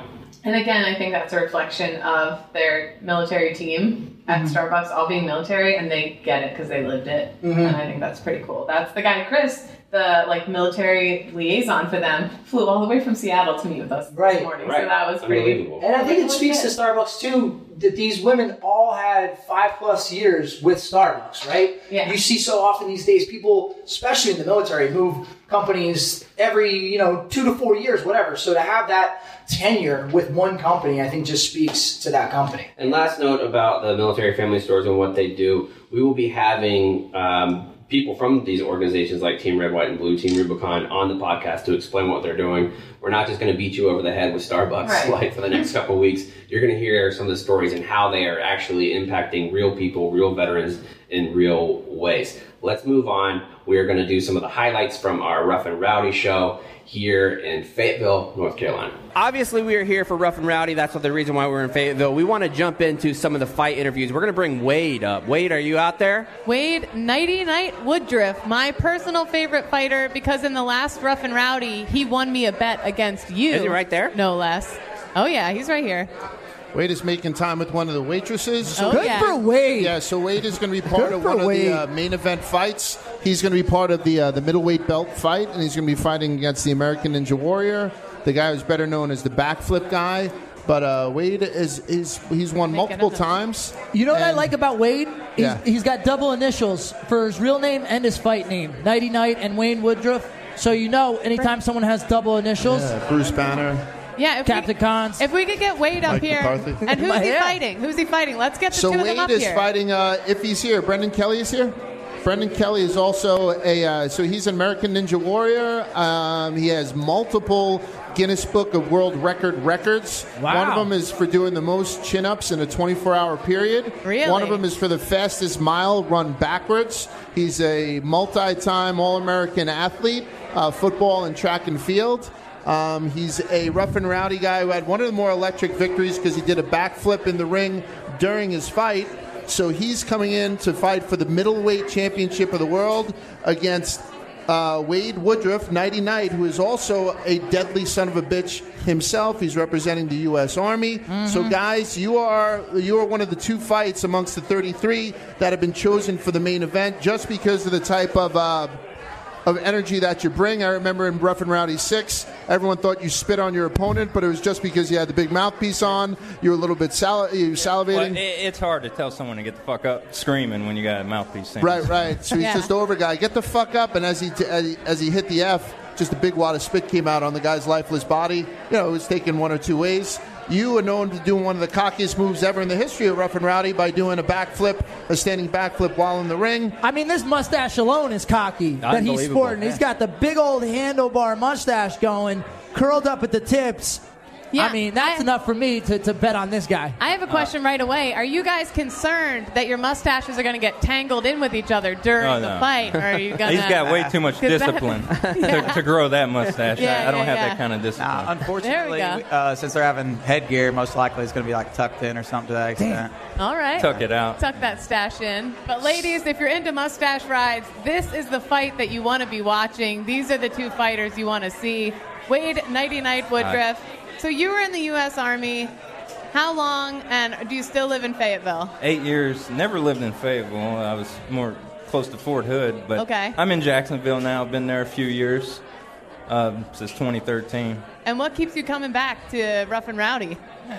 And again, I think that's a reflection of their military team at mm-hmm. Starbucks all being military, and they get it because they lived it. Mm-hmm. And I think that's pretty cool. That's the guy, Chris, the like military liaison for them, flew all the way from Seattle to meet with us right. this morning. Right. So that was pretty. And I think it speaks to Starbucks too that these women all had five plus years with Starbucks, right? Yeah. You see so often these days people, especially in the military, move companies every, you know, two to four years, whatever. So to have that tenure with one company, I think just speaks to that company. And last note about the military family stores and what they do, we will be having um, people from these organizations like Team Red, White, and Blue, Team Rubicon on the podcast to explain what they're doing. We're not just going to beat you over the head with Starbucks right. like for the next couple of weeks. You're going to hear some of the stories and how they are actually impacting real people, real veterans in real ways. Let's move on. We are going to do some of the highlights from our Rough and Rowdy show here in Fayetteville, North Carolina. Obviously, we are here for Rough and Rowdy. That's the reason why we're in Fayetteville. We want to jump into some of the fight interviews. We're going to bring Wade up. Wade, are you out there? Wade Nighty Night Woodruff, my personal favorite fighter, because in the last Rough and Rowdy, he won me a bet against you. Is he right there? No less. Oh, yeah, he's right here. Wade is making time with one of the waitresses. So, oh, good yeah. for Wade. Yeah, so Wade is going to be part Good of for one Wade. of the uh, main event fights. He's going to be part of the uh, the middleweight belt fight, and he's going to be fighting against the American Ninja Warrior, the guy who's better known as the backflip guy. But uh, Wade is, is he's won multiple times. You know what I and- like about Wade? He's, Yeah. he's got double initials for his real name and his fight name, Nighty Night and Wayne Woodruff. So you know, anytime someone has double initials, Yeah, Bruce Banner. Yeah, if Captain we, Cons. If we could get Wade up Mike here. McCarthy. And who's he Yeah. fighting? Who's he fighting? Let's get the So two of them Wade up is here. fighting, uh, if he's here, Brendan Kelly is here. Brendan Kelly is also a, uh, so he's an American Ninja Warrior. Um, he has multiple Guinness Book of World Record records. Wow. One of them is for doing the most chin-ups in a twenty-four hour period. Really? One of them is for the fastest mile run backwards. He's a multi-time All-American athlete, uh, football and track and field. Um, he's a rough and rowdy guy who had one of the more electric victories because he did a backflip in the ring during his fight. So he's coming in to fight for the middleweight championship of the world against uh, Wade Woodruff, Nighty Night, who is also a deadly son of a bitch himself. He's representing the U S Army. Mm-hmm. So, guys, you are you are one of the two fights amongst the thirty-three that have been chosen for the main event just because of the type of uh, of energy that you bring. I remember in Rough and Rowdy six, everyone thought you spit on your opponent, but it was just because you had the big mouthpiece on. You were a little bit sal- you were salivating. Well, it, it's hard to tell someone to get the fuck up screaming when you got a mouthpiece in. Right, right. So he's Yeah. just over guy. Get the fuck up. And as he, t- as he as he hit the F, just a big wad of spit came out on the guy's lifeless body. You know, it was taken one or two ways. You are known to doing one of the cockiest moves ever in the history of Rough and Rowdy by doing a backflip, a standing backflip while in the ring. I mean, this mustache alone is cocky that he's Unbelievable, sporting. yeah. He's got the big old handlebar mustache going, curled up at the tips. Yeah, I mean, that's I- enough for me to, to bet on this guy. I have a question right away. Are you guys concerned that your mustaches are going to get tangled in with each other during Oh, the no. fight? Or are you gonna... He's got way too much 'Cause that- discipline Yeah. to, to grow that mustache. Yeah, I, I don't yeah, have yeah. that kind of discipline. Nah, unfortunately, There we go. uh, since they're having headgear, most likely it's going to be like tucked in or something to that extent. All right. Tuck it out. Tuck that stash in. But ladies, if you're into mustache rides, this is the fight that you want to be watching. These are the two fighters you want to see. Wade Nighty Night Woodruff. So you were in the U S Army. How long, and do you still live in Fayetteville? Eight years. Never lived in Fayetteville. I was more close to Fort Hood. But Okay. I'm in Jacksonville now. Been there a few years, um, since twenty thirteen. And what keeps you coming back to Rough and Rowdy?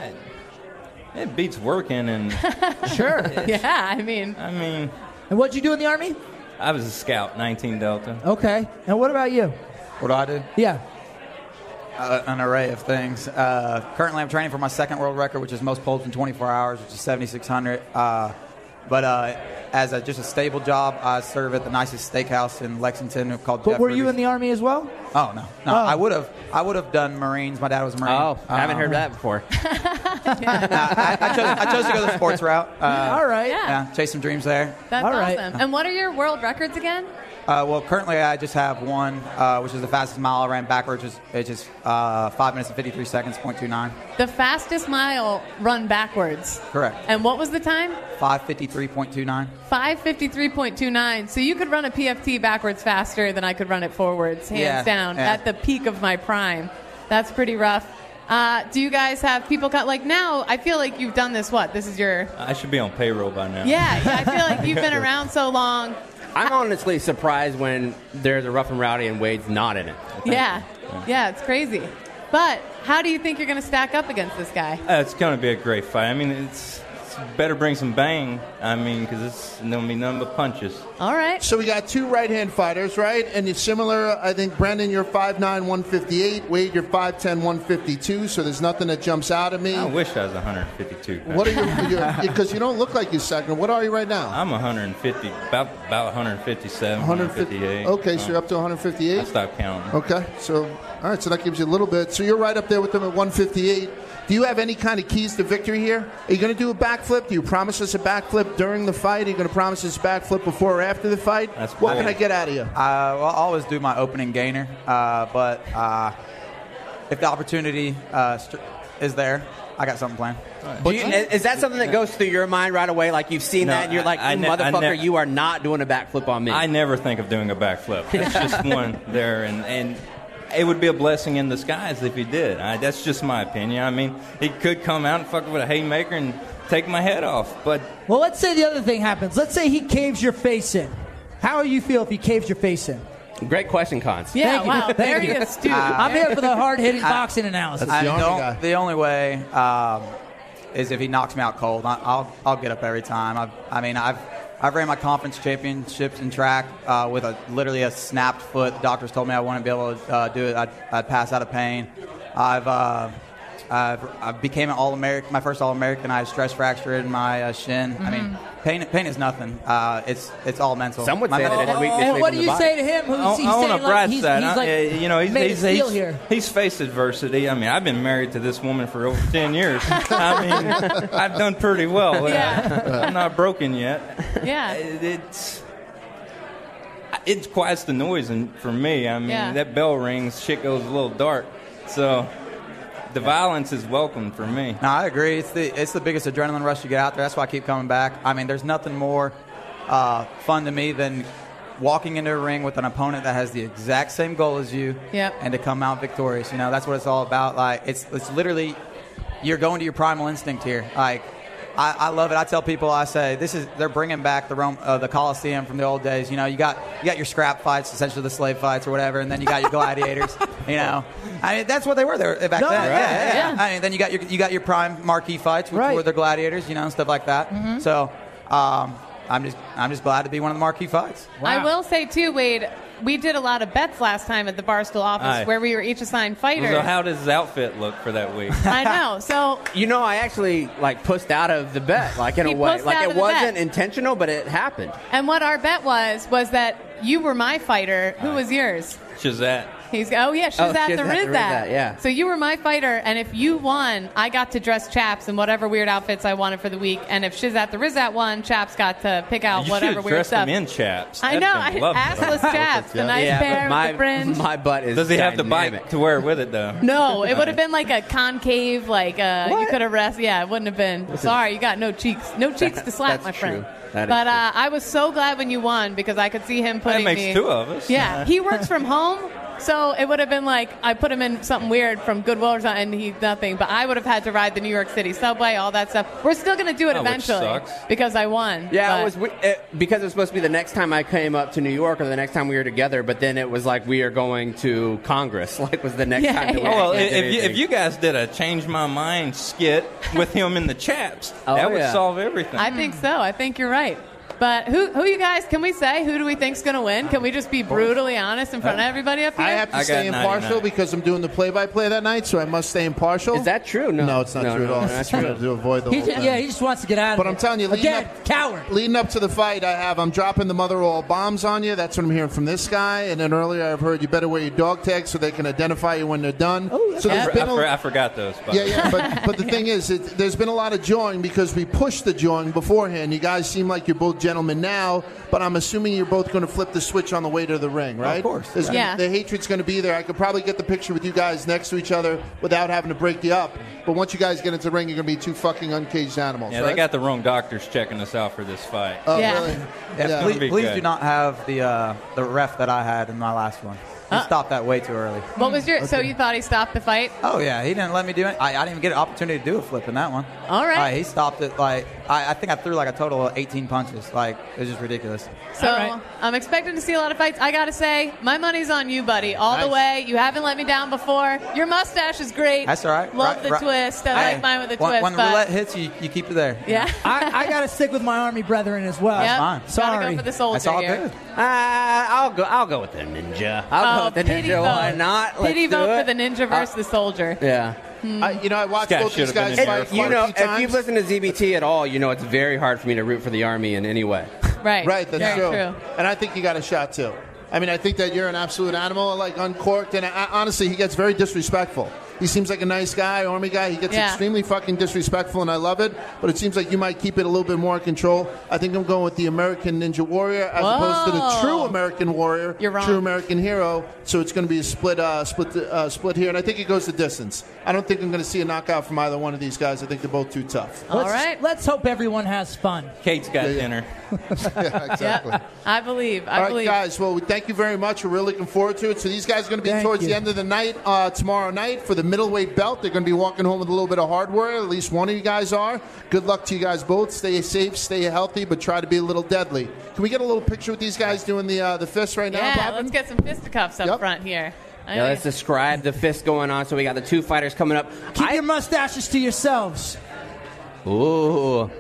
It beats working, and Sure. Yeah, I mean, I mean, And what'd you do in the Army? I was a scout, nineteen Delta. Okay. And what about you? What do I do? Yeah. Uh, an array of things. Uh, currently, I'm training for my second world record, which is most pulls in twenty-four hours, which is seventy-six hundred. Uh, but uh, as a, just a stable job, I serve at the nicest steakhouse in Lexington called. But Jeff were you Ruby's. in the Army as well? Oh no, no. Oh. I would have. I would have done Marines. My dad was a Marine. Oh, I haven't Um, heard that before. I, I, chose, I chose to go the sports route. Uh, All right. yeah, Yeah, chase some dreams there. that's all right. awesome. And what are your world records again? Uh, well, currently I just have one, uh, which is the fastest mile I ran backwards, which is, which is uh, five minutes and fifty-three seconds, point two nine. The fastest mile run backwards. Correct. And what was the time? five fifty-three point two nine. five fifty-three point two nine. So you could run a P F T backwards faster than I could run it forwards, hands Yeah, down, yeah. at the peak of my prime. That's pretty rough. Uh, do you guys have people cut like now? I feel like you've done this. What? This is your. I should be on payroll by now. Yeah, yeah I feel like you've been around so long. I'm honestly surprised when there's a Rough and Rowdy and Wade's not in it. Yeah, yeah, it's crazy. But how do you think you're going to stack up against this guy? Uh, it's going to be a great fight. I mean, it's, it's better bring some bang. I mean, because it's going to be nothing but punches. All right. So we got two right-hand fighters, right? And it's similar, I think, Brendan, you're five nine, one fifty-eight. Wade, you're five ten, one fifty-two. So there's nothing that jumps out at me. I wish I was one fifty-two. What are you? Because you don't look like you're second. What are you right now? I'm one fifty, about about one fifty-seven, one fifty-eight. Okay, so you're up to one fifty-eight? I stopped counting. Okay, so, all right, so that gives you a little bit. So you're right up there with them at one fifty-eight. Do you have any kind of keys to victory here? Are you going to do a backflip? Do you promise us a backflip during the fight? Are you going to promise us a backflip before or after the fight? That's what bold. can I get out of you? Uh, well, I always do my opening gainer, uh, but uh, if the opportunity uh, st- is there, I got something planned. Do you, is that something that goes through your mind right away? Like you've seen No, that and you're like, I- I you ne- I motherfucker, ne- you are not doing a backflip on me. I never think of doing a backflip. It's just one there, and, and it would be a blessing in disguise if he did. I, that's just my opinion. I mean, he could come out and fuck with a haymaker and take my head off, but Well, let's say the other thing happens. Let's say he caves your face in. How do you feel if he caves your face in? Great question, Cons. Yeah, Thank you. wow, Thank very you. astute. I'm here for the hard-hitting I- boxing analysis. I the only don't- guy. the only way um, is if he knocks me out cold. I, I'll I'll get up every time. I've, I mean, I've I've ran my conference championships in track uh, with a literally a snapped foot. The doctors told me I wouldn't be able to uh, do it. I'd, I'd pass out of pain. I've uh, I've, I became an All-American, my first All-American. I had a stress fracture in my uh, shin. Mm-hmm. I mean, pain pain is nothing. Uh, it's it's all mental. Some would My say that mental- it's weakness And away what from do the you body. say to him? Who's I, he's I want saying to like brag he's, that. he's I- like uh, you know, he's made he's, a he's, steal here. he's faced adversity. I mean, I've been married to this woman for over ten years. I mean, I've done pretty well. Yeah. I'm not broken yet. Yeah. It, it's it quiets the noise and for me. I mean, Yeah. that bell rings, shit goes a little dark. So the violence is welcome for me. No, I agree. It's the it's the biggest adrenaline rush you get out there. That's why I keep coming back. I mean, there's nothing more uh, fun to me than walking into a ring with an opponent that has the exact same goal as you, Yep. and to come out victorious. You know, that's what it's all about. Like it's it's literally you're going to your primal instinct here. Like I, I love it. I tell people, I say this is they're bringing back the Rome, uh, the Coliseum from the old days. You know, you got you got your scrap fights, essentially the slave fights or whatever, and then you got your gladiators. You know, I mean that's what they were there back No, then. right, Yeah, yeah, yeah. I mean, then you got your you got your prime marquee fights, which Right. were the gladiators. You know, stuff like that. Mm-hmm. So. Um, I'm just I'm just glad to be one of the marquee fights. I will say, too, Wade, we did a lot of bets last time at the Barstool office Aye. where we were each assigned fighters. So how does his outfit look for that week? I know. So You know, I actually like pushed out of the bet, like in He a way, pushed like out it of the wasn't bet. intentional, but it happened. And what our bet was was that you were my fighter. Who was yours? Shazat. He's oh yeah, she's Oh, at the Shazat the Rizat. Rizat, yeah. So you were my fighter, and if you won, I got to dress Chaps in whatever weird outfits I wanted for the week. And if Shazat the Rizat won, Chaps got to pick out You whatever should weird dress stuff. him in chaps. I That'd know, been I, lovely. assless Chaps, the nice yeah, pair but my with the fringe. my butt is. Does he have the dynamic. bike to wear with it though? No, it would have been like a concave, like uh, you What? could have rest. Yeah, it wouldn't have been. Sorry, you got no cheeks, no cheeks to slap, That's my friend. true. That is But true. uh, I was so glad when you won because I could see him putting makes me. two of us. Yeah, he works from home, so it would have been like I put him in something weird from Goodwill or something, and he nothing. But I would have had to ride the New York City subway, all that stuff. We're still going to do it Oh, which eventually sucks. because I won. Yeah, but- it was we- it, because it was supposed to be the next time I came up to New York or the next time we were together. But then it was like we are going to Congress. Like was the next Yeah, time. That we yeah. Oh, well, actually did if you, if anything. you guys did a change my mind skit with him in the chaps, Oh, that would yeah. solve everything. I think so. I think you're right. But who, who you guys? Can we say who do we think's going to win? Can we just be brutally honest in front of everybody up here? I have to I stay got impartial ninety-nine. because I'm doing the play-by-play that night, so I must stay impartial. Is that true? No, No, it's not No, true no, at all. no, that's It's true. true. To avoid the He whole just, thing. yeah, he just wants to get out of But it. I'm telling you, leading again, up- coward. Leading up to the fight, I have I'm dropping the mother of all bombs on you. That's what I'm hearing from this guy. And then earlier, I've heard you better wear your dog tags so they can identify you when they're done. Oh, so I, there's for- been I, a, for- I forgot those. by yeah, the way. yeah. But but the thing is, it, there's been a lot of jawing because we pushed the jawing beforehand. You guys seem like you're both gentlemen now, but I'm assuming you're both going to flip the switch on the way to the ring, right? Of course. There's Yeah. gonna- the hatred's going to be there. I could probably get the picture with you guys next to each other without having to break you up. But once you guys get into the ring, you're going to be two fucking uncaged animals. Yeah, right? they got the wrong doctors checking us out for this fight. Oh, Yeah. really? Yeah, Yeah. please, be please good. do not have the uh, the ref that I had in my last one. He uh, stopped that way too early. What was your? Okay. So you thought he stopped the fight? Oh yeah, he didn't let me do it. I, I didn't even get an opportunity to do a flip in that one. All right. Uh, he stopped it. Like I, I think I threw like a total of eighteen punches. Like it was just ridiculous. So right. I'm expecting to see a lot of fights. I gotta say, my money's on you, buddy, all nice. the way. You haven't let me down before. Your mustache is great. That's all right. Love right, the right. twist. I hey, like mine with the when, twist. When the but roulette hits, you, you keep it there. Yeah. I, I gotta stick with my Army brethren as well. Yep. That's fine. Sorry. Gotta go for the soldier That's all here. good. Uh, I'll go. I'll go with the ninja. I'll oh, go with the ninja. Vote. Why not? Let's pity do vote it. for the ninja versus uh, the soldier. Yeah. Hmm. I, you know, I watched This both these guys it, fight. You know, a few if you've listened to Z B T at all, you know it's very hard for me to root for the Army in any way. Right. Right. That's Very true. true. And I think you got a shot too. I mean, I think that you're an absolute animal, like uncorked, and I, honestly, he gets very disrespectful. He seems like a nice guy, Army guy. He gets yeah. extremely fucking disrespectful, and I love it. But it seems like you might keep it a little bit more in control. I think I'm going with the American Ninja Warrior as Whoa. opposed to the true American Warrior, You're wrong. true American hero. So it's going to be a split, uh, split, uh, split here, and I think it goes the distance. I don't think I'm going to see a knockout from either one of these guys. I think they're both too tough. All let's, right. Let's hope everyone has fun. Kate's got yeah, yeah. dinner. yeah, exactly. Yep. I believe. I All right, believe. guys. Well, we thank you very much. We're really looking forward to it. So these guys are going to be thank towards you. the end of the night uh, tomorrow night for the middleweight belt. They're going to be walking home with a little bit of hardware. At least one of you guys are. Good luck to you guys both. Stay safe, stay healthy, but try to be a little deadly. Can we get a little picture with these guys doing the uh, the fists right yeah, now, Bob? let's get some fisticuffs up Yep. front here. Yeah, let's describe the fist going on. So we got the two fighters coming up. Keep I, your mustaches to yourselves. Ooh.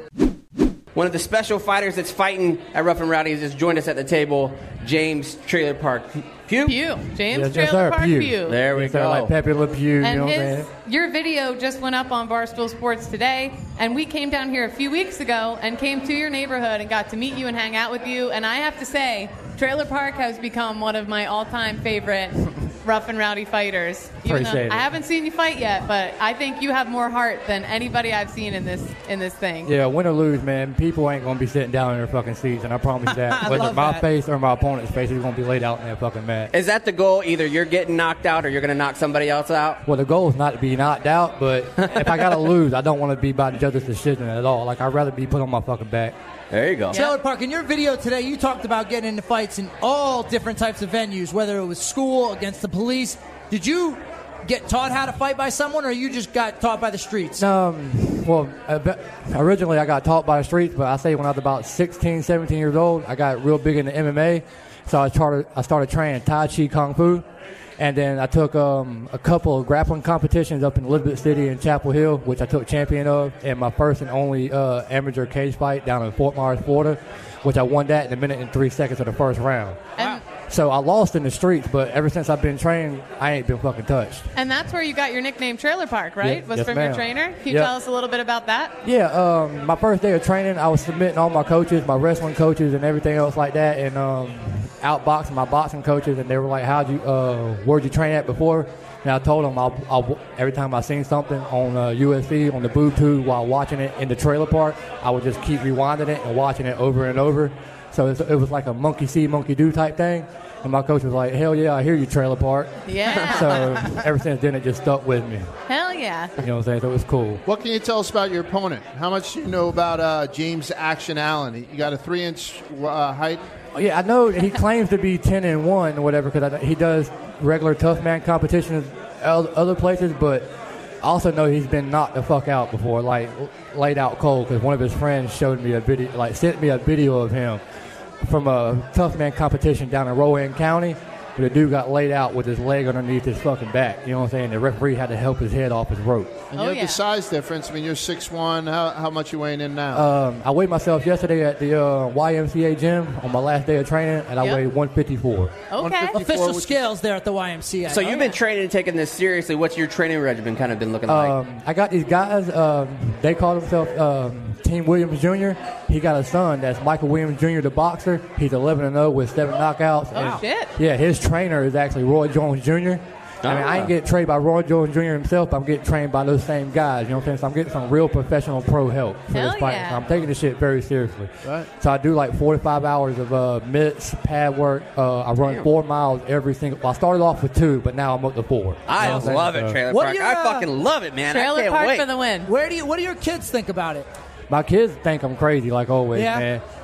One of the special fighters that's fighting at Rough and Rowdy has just joined us at the table, James Trailer Park Pugh. Pugh. James yes, Trailer sir, Park Pugh. Pugh. There we Yes, go. sir, like Pepe Le Pew, you And know what I'm his, saying? your video just went up on Barstool Sports today, and we came down here a few weeks ago and came to your neighborhood and got to meet you and hang out with you. And I have to say, Trailer Park has become one of my all-time favorite Rough and Rowdy fighters. Even though Appreciate it. I haven't seen you fight yet, but I think you have more heart than anybody I've seen in this in this thing. Yeah, win or lose, man, people ain't going to be sitting down in their fucking seats, and I promise you that. I Whether love my that. face or my opponent's face is going to be laid out in that fucking mat. Is that the goal? Either you're getting knocked out or you're going to knock somebody else out? Well, the goal is not to be knocked out, but if I got to lose, I don't want to be by the judge's decision at all. Like, I'd rather be put on my fucking back. There you go. Trailer Park, in your video today, you talked about getting into fights in all different types of venues, whether it was school, against the police. Did you get taught how to fight by someone, or you just got taught by the streets? Um, well, uh, be- originally I got taught by the streets, but I say when I was about sixteen, seventeen years old, I got real big into M M A. So I started, I started training Tai Chi Kung Fu. And then I took um, a couple of grappling competitions up in Elizabeth City and Chapel Hill, which I took champion of, and my first and only uh, amateur cage fight down in Fort Myers, Florida, which I won that in a minute and three seconds of the first round. And, So I lost in the streets, but ever since I've been trained, I ain't been fucking touched. and that's where you got your nickname Trailer Park, right? Yeah, Was yes, from ma'am. your trainer. Can you Yep. tell us a little bit about that? Yeah, um, my first day of training, I was submitting all my coaches, my wrestling coaches, and everything else like that, and um, outboxing my boxing coaches, and they were like, "How'd you, uh, where'd you train at before?" And I told them, I'll, I'll, every time I seen something on uh, U S C on the boob tube while watching it in the trailer park, I would just keep rewinding it and watching it over and over. So it's, it was like a monkey see, monkey do type thing. And my coach was like, "Hell yeah, I hear you, trailer park." Yeah. So ever since then, it just stuck with me. Hell yeah. You know what I'm saying? So it was cool. What can you tell us about your opponent? How much do you know about uh, James Action Allen? He got a three-inch uh, height. Yeah, I know he claims to be ten and one or whatever because he does regular tough man competitions el- other places, but I also know he's been knocked the fuck out before, like laid out cold. Because one of his friends showed me a video, like sent me a video of him from a tough man competition down in Rowan County. But the dude got laid out with his leg underneath his fucking back. You know what I'm saying? The referee had to help his head off his rope. And Oh, you have yeah. the size difference. I mean, you're six one. How, how much you weighing in now? Um, I weighed myself yesterday at the uh, Y M C A gym on my last day of training, and I Yep. weighed one fifty-four. Okay. Official scales there at the Y M C A. So you've been training and taking this seriously. What's your training regimen kind of been looking like? Um, I got these guys. Um, they call themselves um, Team Williams Junior He got a son that's Michael Williams Junior, the boxer. He's eleven and oh with seven knockouts. Oh, And, shit. Yeah, his trainer is actually Roy Jones Junior I mean, I ain't getting trained by Roy Jones Junior himself, but I'm getting trained by those same guys. You know what I'm saying? So I'm getting some real professional pro help for Hell this fight. yeah. So I'm taking this shit very seriously. Right. So I do like forty-five hours of uh, mitts, pad work. Uh, I run four miles every single. Well, I started off with two, but now I'm up to four. I You know what I'm love saying? it, So- Trailer What Park. do you, I uh, fucking love it, man. I Trailer can't Park wait. for the win. Where do you? What do your kids think about it? My kids think I'm crazy, like always, Yeah. man.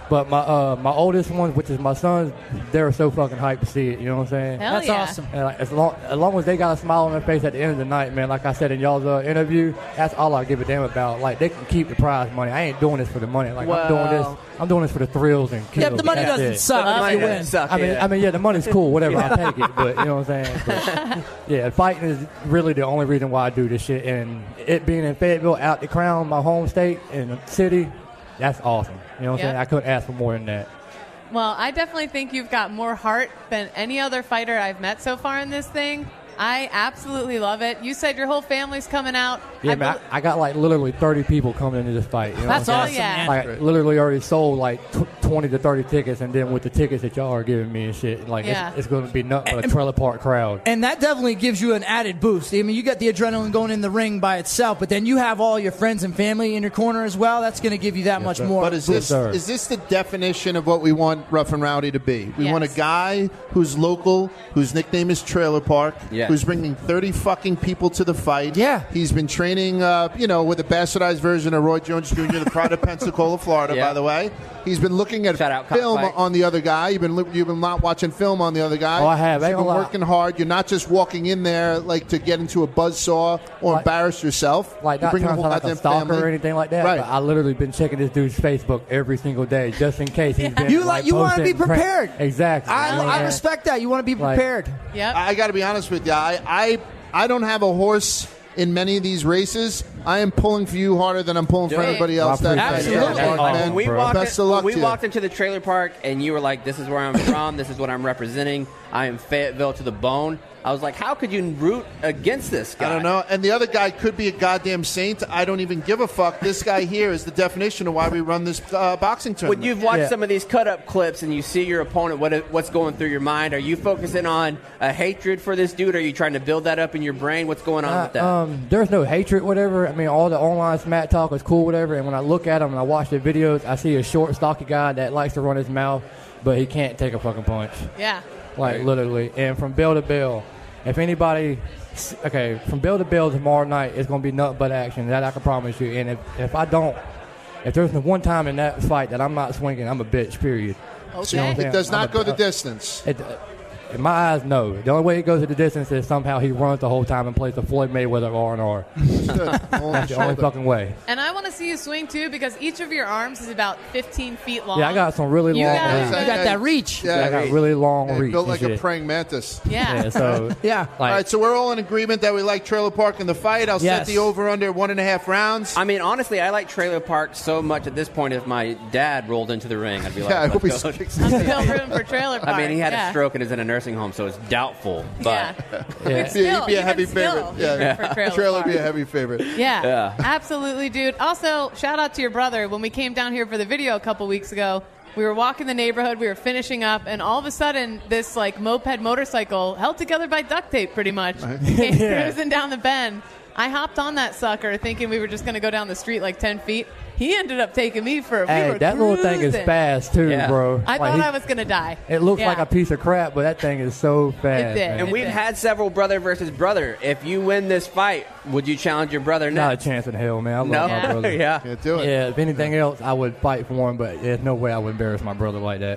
But my uh, my oldest one, which is my son, they're so fucking hyped to see it. You know what I'm saying? Hell That's yeah. awesome. And like, as long as long as they got a smile on their face at the end of the night, man. Like I said in y'all's uh, interview, that's all I give a damn about. Like they can keep the prize money. I ain't doing this for the money. Like I'm doing this. I'm doing this for the thrills and kills. Yeah, but the money That's doesn't it. suck The if money you win. doesn't suck, I mean, yeah. I mean, yeah, the money's cool, whatever. I'll take it, but you know what I'm saying. But, yeah, fighting is really the only reason why I do this shit, and it being in Fayetteville, out the Crown, my home state and city, that's awesome. You know what I'm Yep. saying? I couldn't ask for more than that. Well, I definitely think you've got more heart than any other fighter I've met so far in this thing. I absolutely love it. You said your whole family's coming out. Yeah, I man, bel- I, I got like literally thirty people coming into this fight. You know That's what I'm awesome, saying? yeah. man. Like literally already sold like tw- twenty to thirty tickets, and then with the tickets that y'all are giving me and shit, like Yeah. it's, it's going to be nothing but a trailer park crowd. And that definitely gives you an added boost. I mean, you got the adrenaline going in the ring by itself, but then you have all your friends and family in your corner as well. That's going to give you that much sir. more. But is Yes, this sir. is this the definition of what we want Rough and Rowdy to be? We Yes. want a guy who's local, whose nickname is Trailer Park, Yeah. who's bringing thirty fucking people to the fight. Yeah. He's been training, uh, you know, with a bastardized version of Roy Jones Junior, the pride of Pensacola, Florida, Yeah. by the way. He's been looking at Shout out film Cockfight. on the other guy. You've been li- you've been not watching film on the other guy. Oh, I have. You've Ain't been gonna lie. working hard. You're not just walking in there like to get into a buzzsaw or Like- embarrass yourself. Like You not bring trying the to whole sound like a goddamn stalker family. or anything like that. Right. But I literally been checking this dude's Facebook every single day just in case he's been. You like- you wanna posting be cra- prepared. Exactly. I, You know what I I'm saying? respect that. You want to be Like- prepared. Yep. I got to be honest with you. I, I I don't have a horse in many of these races. I am pulling for you harder than I'm pulling for Dude. anybody else. Well, I That appreciate Absolutely. that. Fuck, Like, man. when we bro. walked, Best of in, luck when we to you. walked into the trailer park and you were like, this is where I'm from, this is what I'm representing, I am Fayetteville to the bone. I was like, how could you root against this guy? I don't know. And the other guy could be a goddamn saint. I don't even give a fuck. This guy here is the definition of why we run this uh, boxing tournament. When you've watched Yeah. some of these cut-up clips and you see your opponent, what what's going through your mind? Are you focusing on a hatred for this dude? Are you trying to build that up in your brain? What's going on with that? Uh, um, there's no hatred, whatever. I mean, all the online smack talk is cool, whatever. And when I look at him and I watch the videos, I see a short, stocky guy that likes to run his mouth, but he can't take a fucking punch. Yeah. Like, literally. And from bell to bell, if anybody, okay, from bell to bell tomorrow night, it's going to be nothing but action. That I can promise you. And if, if I don't, if there's no one time in that fight that I'm not swinging, I'm a bitch, period. Okay. You know what I'm saying? it does I'm not a- go the uh, distance. It, in my eyes, no. The only way it goes to the distance is somehow he runs the whole time and plays the Floyd Mayweather R and R. That's the only fucking way. And I want to see you swing too because each of your arms is about fifteen feet long. Yeah, I got some really You long got- reach. You got that reach. Yeah, Yeah, I got really long Yeah, reach. built and like a shit. praying mantis. Yeah. Yeah, so Yeah. like, All right, so we're all in agreement that we like Trailer Park in the fight. I'll Yes. set the over under one and a half rounds. I mean, honestly, I like Trailer Park so much at this point. If my dad rolled into the ring, I'd be like, Yeah, I hope let's he's- go. I'm still rooting for Trailer Park. I mean, he had yeah. a stroke and is in a nursing home, so it's doubtful. But Yeah. yeah. But still, He'd be a even heavy still, favorite. Yeah. for Trailer Trailer would be a Park. heavy favorite. Yeah, Yeah. absolutely, dude. Also, shout out to your brother. When we came down here for the video a couple weeks ago, we were walking the neighborhood, we were finishing up, and all of a sudden, this like moped motorcycle, held together by duct tape, pretty much, came Yeah. cruising down the bend. I hopped on that sucker, thinking we were just going to go down the street like ten feet. He ended up taking me for a Hey, we were that little thing is cruising. fast too, Yeah. bro. I Like, thought he- I was going to die. It looks Yeah. like a piece of crap, but that thing is so fast. did. man. and we've had several brother versus brother. If you win this fight, would you challenge your brother Not a next? chance in hell, man. I love No, my brother. yeah. Can't do it. Yeah, if anything else, I would fight for him, but there's no way I would embarrass my brother like that.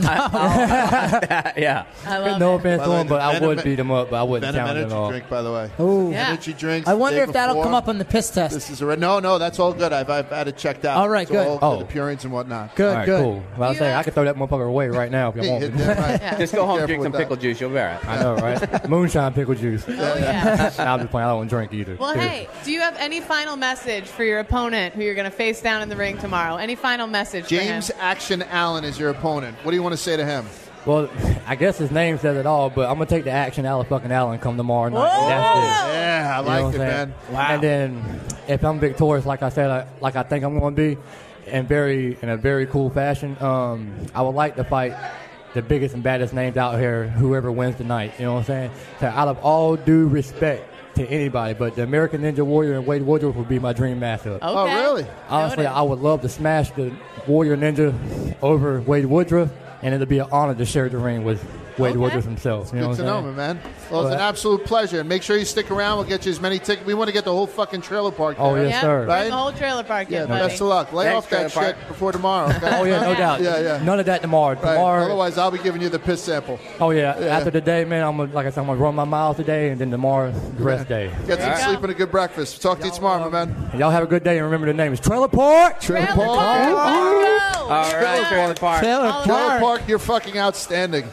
yeah. I love no it. offense By to the him, way, but I Venom- would beat him up, but I wouldn't Venom challenge him energy at all. drink, by the way. Ooh. Yeah. Energy drinks. I the wonder day if that'll before. come up on the piss test. This is a re- no, no. That's all good. I've, I've had it checked out. All right, It's good. All Oh. good, the purines and whatnot. Good, All right, good. cool. Well, I was You saying have- I could throw that motherfucker away right now if you Yeah, want yeah, me to. right. Yeah. Just go home, Careful drink some with that. pickle juice. You'll be all right. I know, right? Moonshine pickle juice. Oh, yeah. Nah, I'm just playing. I don't drink either. Well, Dude. hey, do you have any final message for your opponent who you're going to face down in the ring tomorrow? Any final message James for him? Action Allen is your opponent. What do you want to say to him? Well, I guess his name says it all, but I'm gonna take the action Allen fucking Allen come tomorrow night. Whoa! That's it. Yeah, I You know like what it, I'm man. saying? And then if I'm victorious, like I said, I, like I think I'm going to be, in very in a very cool fashion, um, I would like to fight the biggest and baddest names out here, whoever wins tonight. You know what I'm saying? So out of all due respect to anybody, but the American Ninja Warrior and Wade Woodruff would be my dream matchup. Okay. Oh, really? Honestly, Noted. I would love to smash the Warrior Ninja over Wade Woodruff, and it'd be an honor to share the ring with Wade Okay. Woodruff himself. You know Good to what know, I'm saying? my man. Well, it's But- an absolute pleasure. And make sure you stick around. We'll get you as many tickets. We want to get the whole fucking trailer park there. Oh, yes, Yeah, sir. bring Right? the whole trailer park Yeah, in, buddy. best of luck. Lay Thanks, off that trailer shit park. before tomorrow. Okay? Oh, yeah, no Yeah. doubt. Yeah, yeah. None of that tomorrow. Right. Tomorrow. Otherwise, I'll be giving you the piss sample. Oh, yeah. Yeah. After the day, man, I'm gonna, like I said, I'm going to run my miles today, and then tomorrow, the rest day. Get some There you sleep go. and a good breakfast. Talk to you tomorrow, my man. And y'all have a good day, and remember the name is Trailer Park. Trailer Trailer Park. park. Go. All right, trailer park. Trailer All Trailer Park. Park, you're fucking outstanding.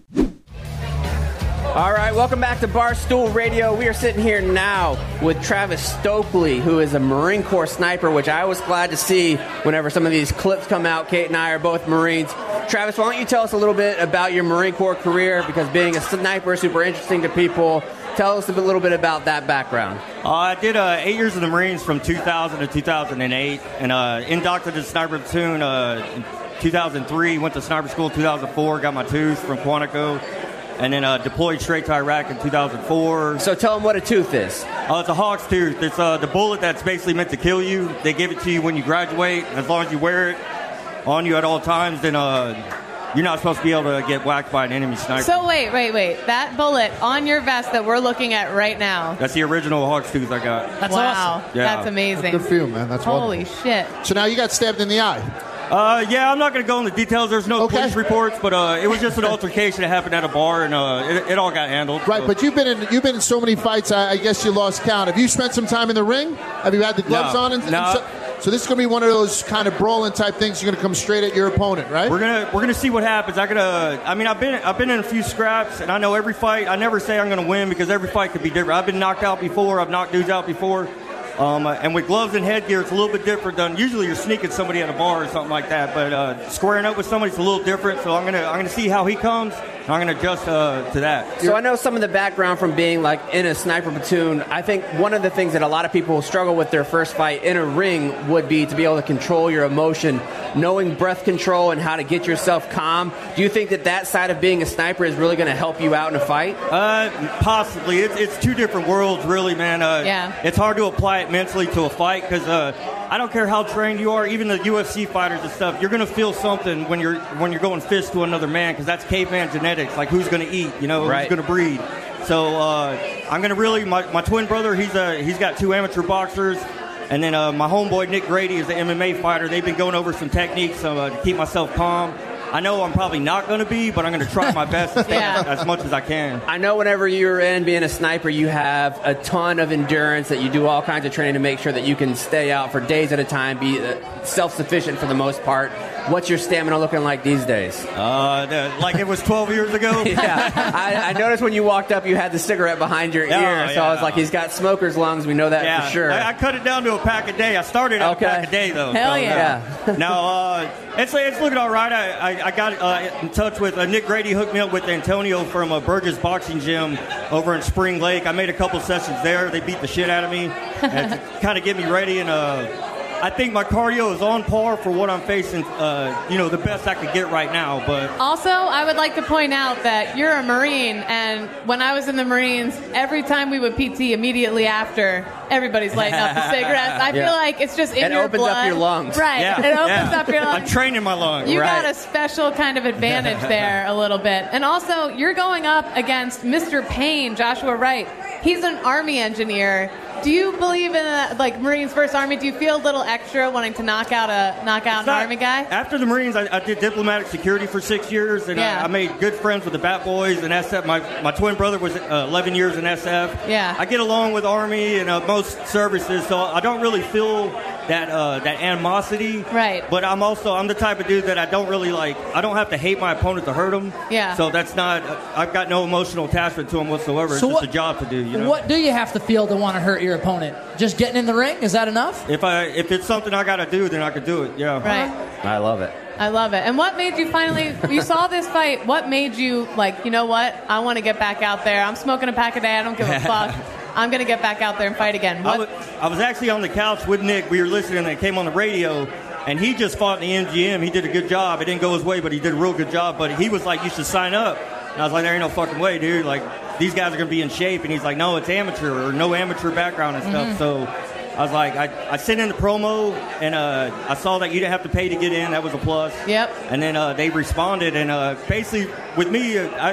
All right, welcome back to Barstool Radio. We are sitting here now with Travis Stokely, who is a Marine Corps sniper, which I was glad to see whenever some of these clips come out. Kate and I are both Marines. Travis, why don't you tell us a little bit about your Marine Corps career, because being a sniper is super interesting to people. Tell us a little bit about that background. Uh, I did uh, eight years in the Marines from two thousand to two thousand eight, and uh, inducted to sniper platoon uh, in two thousand three. Went to sniper school in two thousand four. Got my tooth from Quantico, and then uh, deployed straight to Iraq in two thousand four. So tell them what a tooth is. Uh, it's a hawk's tooth. It's uh, the bullet that's basically meant to kill you. They give it to you when you graduate. As long as you wear it on you at all times, then uh, you're not supposed to be able to get whacked by an enemy sniper. So wait, wait, wait. That bullet on your vest that we're looking at right now. That's the original hawk's tooth I got. That's wow, awesome. Yeah. that's amazing. Good for you, man. That's Holy wonderful. shit. So now you got stabbed in the eye. Uh, yeah, I'm not going to go into details. There's no Okay. police reports, but uh, it was just an altercation that happened at a bar, and uh, it, it all got handled. Right, so. but you've been in you've been in so many fights. I, I guess you lost count. Have you spent some time in the ring? Have you had the gloves No. on? And, and No. so, so this is going to be one of those kind of brawling type things. You're going to come straight at your opponent, right? We're gonna we're gonna see what happens. I gotta. I mean, I've been I've been in a few scraps, and I know every fight. I never say I'm gonna win because every fight could be different. I've been knocked out before. I've knocked dudes out before. Um, uh, and with gloves and headgear, it's a little bit different than usually. You're sneaking somebody at a bar or something like that, but uh, squaring up with somebody is a little different. So I'm gonna I'm gonna see how he comes, and I'm gonna adjust uh, to that. So I know some of the background from being like in a sniper platoon. I think one of the things that a lot of people struggle with their first fight in a ring would be to be able to control your emotion, knowing breath control and how to get yourself calm. Do you think that that side of being a sniper is really going to help you out in a fight? Uh, possibly. It's, it's two different worlds, really, man. Uh, Yeah. It's hard to apply it mentally to a fight because uh, I don't care how trained you are, even the U F C fighters and stuff. You're gonna feel something when you're when you're going fist to another man because that's caveman genetics. Like who's gonna eat, you know, Right. who's gonna breed. So uh, I'm gonna really my, my twin brother. He's uh, he's got two amateur boxers. And then uh, my homeboy Nick Grady is an M M A fighter. They've been going over some techniques uh, to keep myself calm. I know I'm probably not going to be, but I'm going to try my best to stay Yeah. as much as I can. I know whenever you're in being a sniper, you have a ton of endurance, that you do all kinds of training to make sure that you can stay out for days at a time, be uh, self-sufficient for the most part. What's your stamina looking like these days? Uh, the, like it was twelve years ago. Yeah, I, I noticed when you walked up, you had the cigarette behind your Yeah, ear, so I was yeah. like, he's got smoker's lungs. We know that Yeah, for sure. I, I cut it down to a pack a day. I started at Okay. a pack a day though. Hell so, yeah. uh, no, uh, it's it's looking all right. I I, I got uh, in touch with uh, Nick Grady. Hooked me up with Antonio from uh, Burgess Boxing Gym over in Spring Lake. I made a couple sessions there. They beat the shit out of me and to kind of get me ready. And uh, I think my cardio is on par for what I'm facing. Uh, you know, the best I could get right now. But Also, I would like to point out that you're a Marine, and when I was in the Marines, every time we would P T immediately after, everybody's lighting up the cigarettes. I Yeah. feel like it's just in It your opens up blood. your lungs. Right. yeah, It opens yeah. up your lungs. I'm training my lungs. You Right. got a special kind of advantage there a little bit. And also, you're going up against Mister Payne, Joshua Wright. He's an Army engineer. Do you believe in uh, like Marines versus Army? Do you feel a little extra wanting to knock out a knock out an Not- Army guy? After the Marines, I, I did diplomatic security for six years, and Yeah. I, I made good friends with the Bat Boys and S F. My, my twin brother was uh, eleven years in S F. Yeah. I get along with Army and uh, most services, so I don't really feel that uh, that animosity. Right. But I'm also I'm the type of dude that I don't really like. I don't have to hate my opponent to hurt him. Yeah. So that's not. I've got no emotional attachment to him whatsoever. It's So just what- a job to do. You know. What do you have to feel to want to hurt your opponent? Just getting in the ring? Is that enough? If I if it's something I got to do, then I could do it. Yeah. Right. I love it. I love it. And what made you finally, you saw this fight, what made you like, you know what, I want to get back out there. I'm smoking a pack a day. I don't give a fuck. I'm going to get back out there and fight again. I What? was, I was actually on the couch with Nick. We were listening, and it came on the radio, and he just fought in the M G M. He did a good job. It didn't go his way, but he did a real good job. But he was like, you should sign up. And I was like, there ain't no fucking way, dude. Like, these guys are going to be in shape. And he's like, no, it's amateur or no amateur background and stuff. Mm-hmm. So I was like, I, I sent in the promo, and uh, I saw that you didn't have to pay to get in. That was a plus. Yep. And then uh, they responded, and uh, basically with me, uh, I,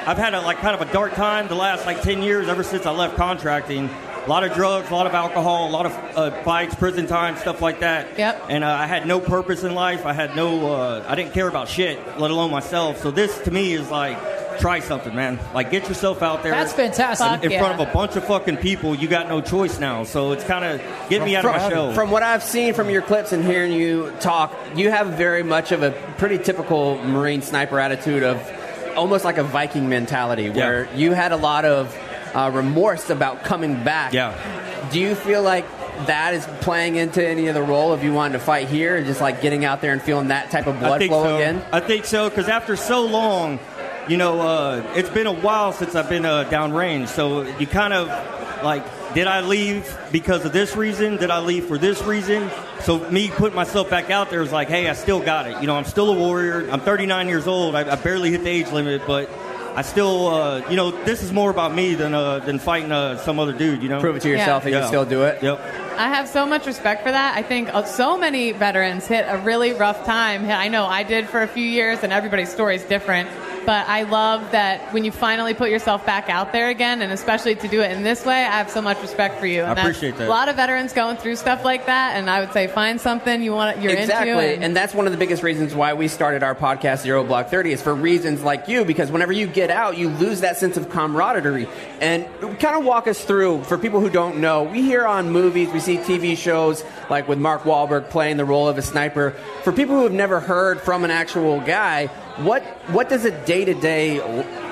I've had a like kind of a dark time the last like ten years ever since I left contracting. A lot of drugs, a lot of alcohol, a lot of uh, fights, prison time, stuff like that. Yep. And uh, I had no purpose in life. I had no, uh, I didn't care about shit, let alone myself. So this to me is like, try something, man. Like, get yourself out there. That's fantastic. In yeah. front of a bunch of fucking people. You got no choice now. So it's kind of get me out of my shell. From what I've seen from your clips and hearing you talk, you have very much of a pretty typical Marine sniper attitude of almost like a Viking mentality, where Yeah. you had a lot of uh, remorse about coming back. Yeah. Do you feel like that is playing into any of the role of you wanting to fight here and just like getting out there and feeling that type of blood I think flow so. again? I think so, because after so long, you know, uh, it's been a while since I've been uh, downrange. So you kind of like, did I leave because of this reason? Did I leave for this reason? So me putting myself back out there is like, hey, I still got it. You know, I'm still a warrior. I'm thirty-nine years old. I, I barely hit the age limit, but I still, uh, you know, this is more about me than uh, than fighting uh, some other dude, you know? Prove it to yourself Yeah. that you Yeah. can still do it. Yep. I have so much respect for that. I think uh, so many veterans hit a really rough time. I know I did for a few years, and everybody's story is different. But I love that when you finally put yourself back out there again, and especially to do it in this way, I have so much respect for you. And I appreciate that. A lot of veterans going through stuff like that, and I would say find something you want, you're exactly. into. And, and that's one of the biggest reasons why we started our podcast, Zero Block thirty, is for reasons like you, because whenever you get out, you lose that sense of camaraderie. And kind of walk us through, for people who don't know, we hear on movies, we see T V shows, like with Mark Wahlberg playing the role of a sniper. For people who have never heard from an actual guy, what what does a day-to-day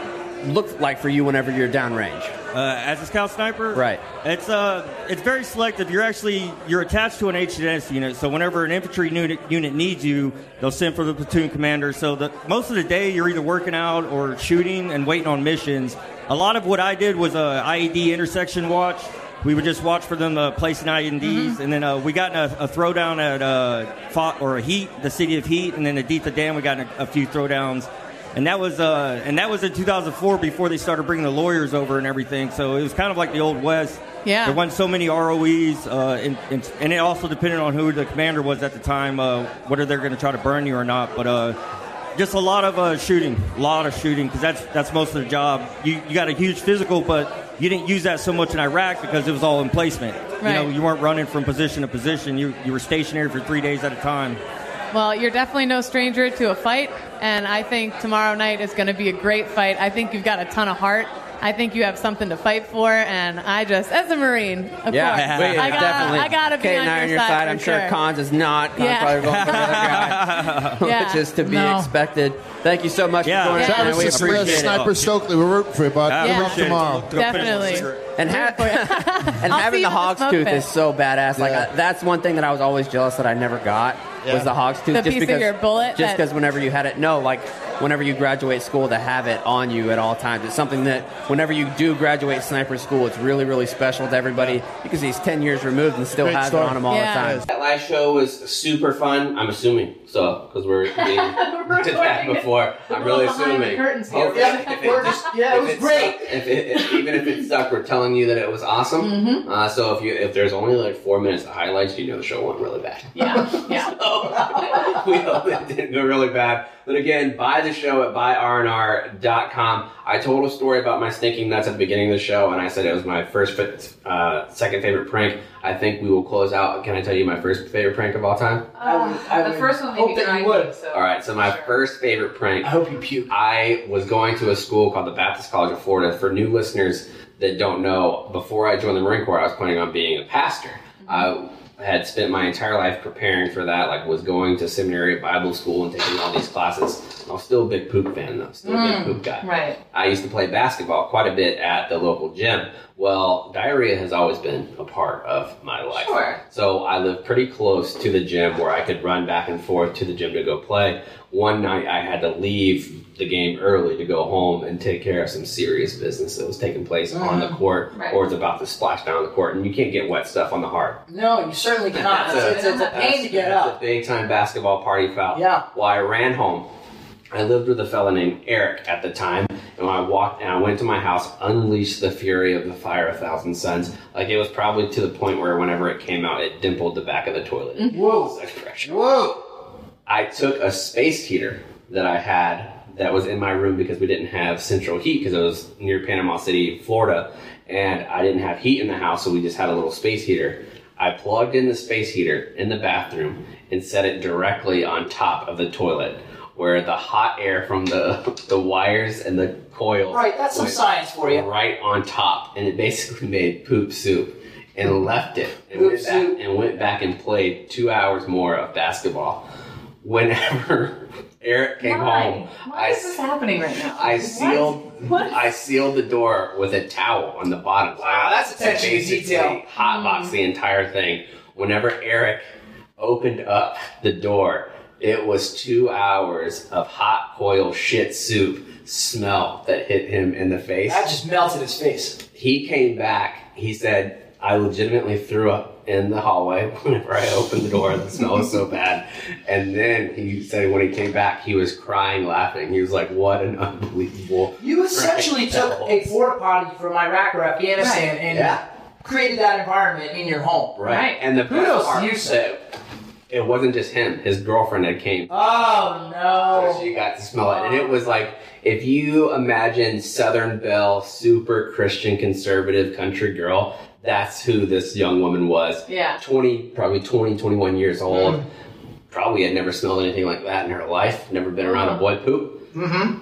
look like for you whenever you're downrange? Uh, as a scout sniper, Right. It's uh, it's very selective. You're actually you're attached to an H and S unit, so whenever an infantry unit, unit needs you, they'll send for the platoon commander. So the, most of the day you're either working out or shooting and waiting on missions. A lot of what I did was a I E D intersection watch. We would just watch for them uh, placing I E Ds, Mm-hmm. and then uh, we got in a, a throwdown at uh, Fought, or a Heat, the city of Heat, and then at Aditha Dam we got in a, a few throwdowns, and that was uh, and that was in two thousand four before they started bringing the lawyers over and everything. So it was kind of like the Old West. Yeah. There wasn't so many R O Es, uh, and, and, and it also depended on who the commander was at the time, uh, whether they're going to try to burn you or not. But uh, just a lot of uh, shooting, a lot of shooting, because that's that's most of the job. You you got a huge physical, but you didn't use that so much in Iraq because it was all in placement. Right. You know, you weren't running from position to position. You you were stationary for three days at a time. well, you're definitely no stranger to a fight, and I think tomorrow night is going to be a great fight. I think you've got a ton of heart. I think you have something to fight for, and I just, as a Marine, of Yeah, course, we- I gotta, definitely. I gotta be Kate on and I your on your side. side. for I'm sure sure. Cons is not. Cons Yeah. probably going for the other guy, Yeah. which is to be No. expected. Thank you so much Yeah. for joining us, Yeah. man. We Travis appreciate Smith, it. Sniper Stokely, we're rooting for you, bud. I Good luck appreciate it. tomorrow. Go finish the Definitely. cigarette. And, ha- and I'll having see the you at hog's the tooth smoke is pit. so badass. Like Yeah. I, that's one thing that I was always jealous that I never got Yeah. was the hog's tooth. The just piece of because your bullet Just that- because whenever you had it, no, like whenever you graduate school, to have it on you at all times. It's something that whenever you do graduate sniper school, it's really really special to everybody because he's ten years removed and still Great has story. it on him all Yeah. the time. That last show was super fun. I'm assuming so because we're being did that before. I'm really Behind the assuming. curtains here. Hopefully, Yeah, if we're it just- yeah, it if was it great. sucked- If it, if, even if it sucked, we're telling you that it was awesome. Mm-hmm. Uh, so if you if there's only like four minutes of highlights, you know the show went really bad. Yeah, yeah. So, we hope it didn't go really bad. But again, buy the show at buy r n r dot com. I told a story about my stinking nuts at the beginning of the show, and I said it was my first, uh, second favorite prank. I think we will close out. Can I tell you my first favorite prank of all time? I would- I the would first one hope made me that you cry. would. So. All right, so my Sure. first favorite prank. I hope you puke. I was going to a school called the Baptist College of Florida. For new listeners that don't know, before I joined the Marine Corps, I was planning on being a pastor. I had spent my entire life preparing for that, like was going to seminary, Bible school, and taking all these classes. I was still a big poop fan, though. Still a big poop guy. Right. I used to play basketball quite a bit at the local gym. Well, diarrhea has always been a part of my life. Sure. So I lived pretty close to the gym where I could run back and forth to the gym to go play. One night I had to leave the game early to go home and take care of some serious business that was taking place on the court Right. or was about to splash down the court. And you can't get wet stuff on the heart. No, you certainly cannot. That's It's, it's, it's a pain to get That's up. a big time basketball party foul. Yeah. Well, I ran home. I lived with a fella named Eric at the time, and when I walked and I went to my house, unleashed the fury of the fire a thousand suns. Like it was probably to the point where whenever it came out, it dimpled the back of the toilet. Whoa. Such pressure. Whoa! I took a space heater that I had that was in my room because we didn't have central heat because it was near Panama City, Florida, and I didn't have heat in the house, so we just had a little space heater. I plugged in the space heater in the bathroom and set it directly on top of the toilet, where the hot air from the the wires and the coils Right, that's some went science for you. right on top, and it basically made poop soup. And left it and Poop went, back, soup. and went back and played two hours more of basketball. Whenever Eric came Why? home, Why I, is this happening right now? I What? sealed What? I sealed the door with a towel on the bottom. Wow, that's attention to Basically detail. Hotbox the entire thing. Whenever Eric opened up the door, it was two hours of hot coil shit soup smell that hit him in the face. That just melted his face. He came back. He said, I legitimately threw up in the hallway whenever I opened the door. The smell was so bad. And then he said when he came back, he was crying, laughing. He was like, what an unbelievable... You essentially Right. took a porta potty from Iraq or Afghanistan Right. and Yeah. created that environment in your home. Right. Right. And the Kudos to best part you, is sir. that it wasn't just him. His girlfriend had came. Oh, no. So she got to smell it. And it was like, if you imagine Southern Belle, super Christian, conservative country girl, that's who this young woman was. Yeah. twenty, probably twenty, twenty-one years old. Probably had never smelled anything like that in her life. Never been around a boy poop. Mm-hmm.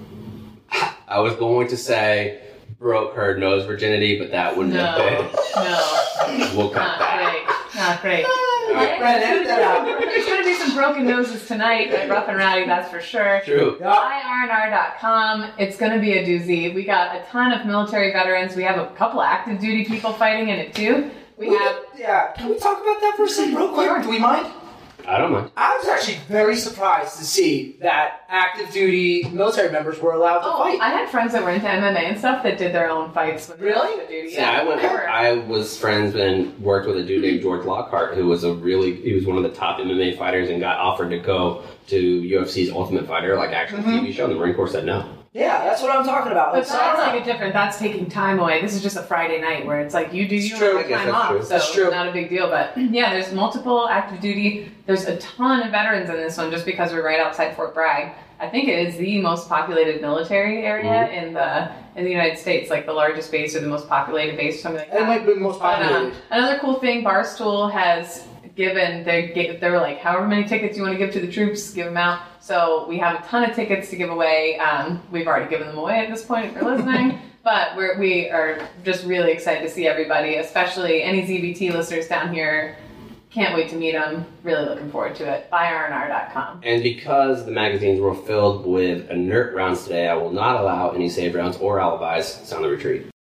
I was going to say broke her nose virginity, but that wouldn't No. have been. No. We'll cut Not that. great. Not great. Right, Brad, edit that out. There's going to be some broken noses tonight at Rough and Rowdy, that's for sure. True. I R N R dot com. It's going to be a doozy. We got a ton of military veterans. We have a couple active duty people fighting in it too. We have. Yeah, can we talk about that for a second real quick? Do we mind? I don't mind. I was actually very surprised to see that active duty military members were allowed to Oh, fight. I had friends that were into M M A and stuff that did their own fights. When they Really? were active duty. Yeah, I went. they were. I was friends and worked with a dude named George Lockhart, who was a really he was one of the top M M A fighters, and got offered to go to U F C's Ultimate Fighter, like actual Mm-hmm. T V show. And the Marine Corps said no. Yeah, that's what I'm talking about. But It's that's not- like a different. That's taking time away. This is just a Friday night where it's like you do It's your true. own I guess time that's off, true. so That's true. not a big deal. But yeah, there's multiple active duty. There's a ton of veterans in this one just because we're right outside Fort Bragg. I think it is the most populated military area Mm-hmm. in the in the United States, like the largest base or the most populated base, or something like that. It might be the most But, um, populated. another cool thing, Barstool has given, they gave, they were like, however many tickets you want to give to the troops, give them out. So we have a ton of tickets to give away. Um, we've already given them away at this point if you're listening. But we're, we are just really excited to see everybody, especially any Z B T listeners down here. Can't wait to meet them. Really looking forward to it. buy R N R dot com. And because the magazines were filled with inert rounds today, I will not allow any saved rounds or alibis. Sound the retreat.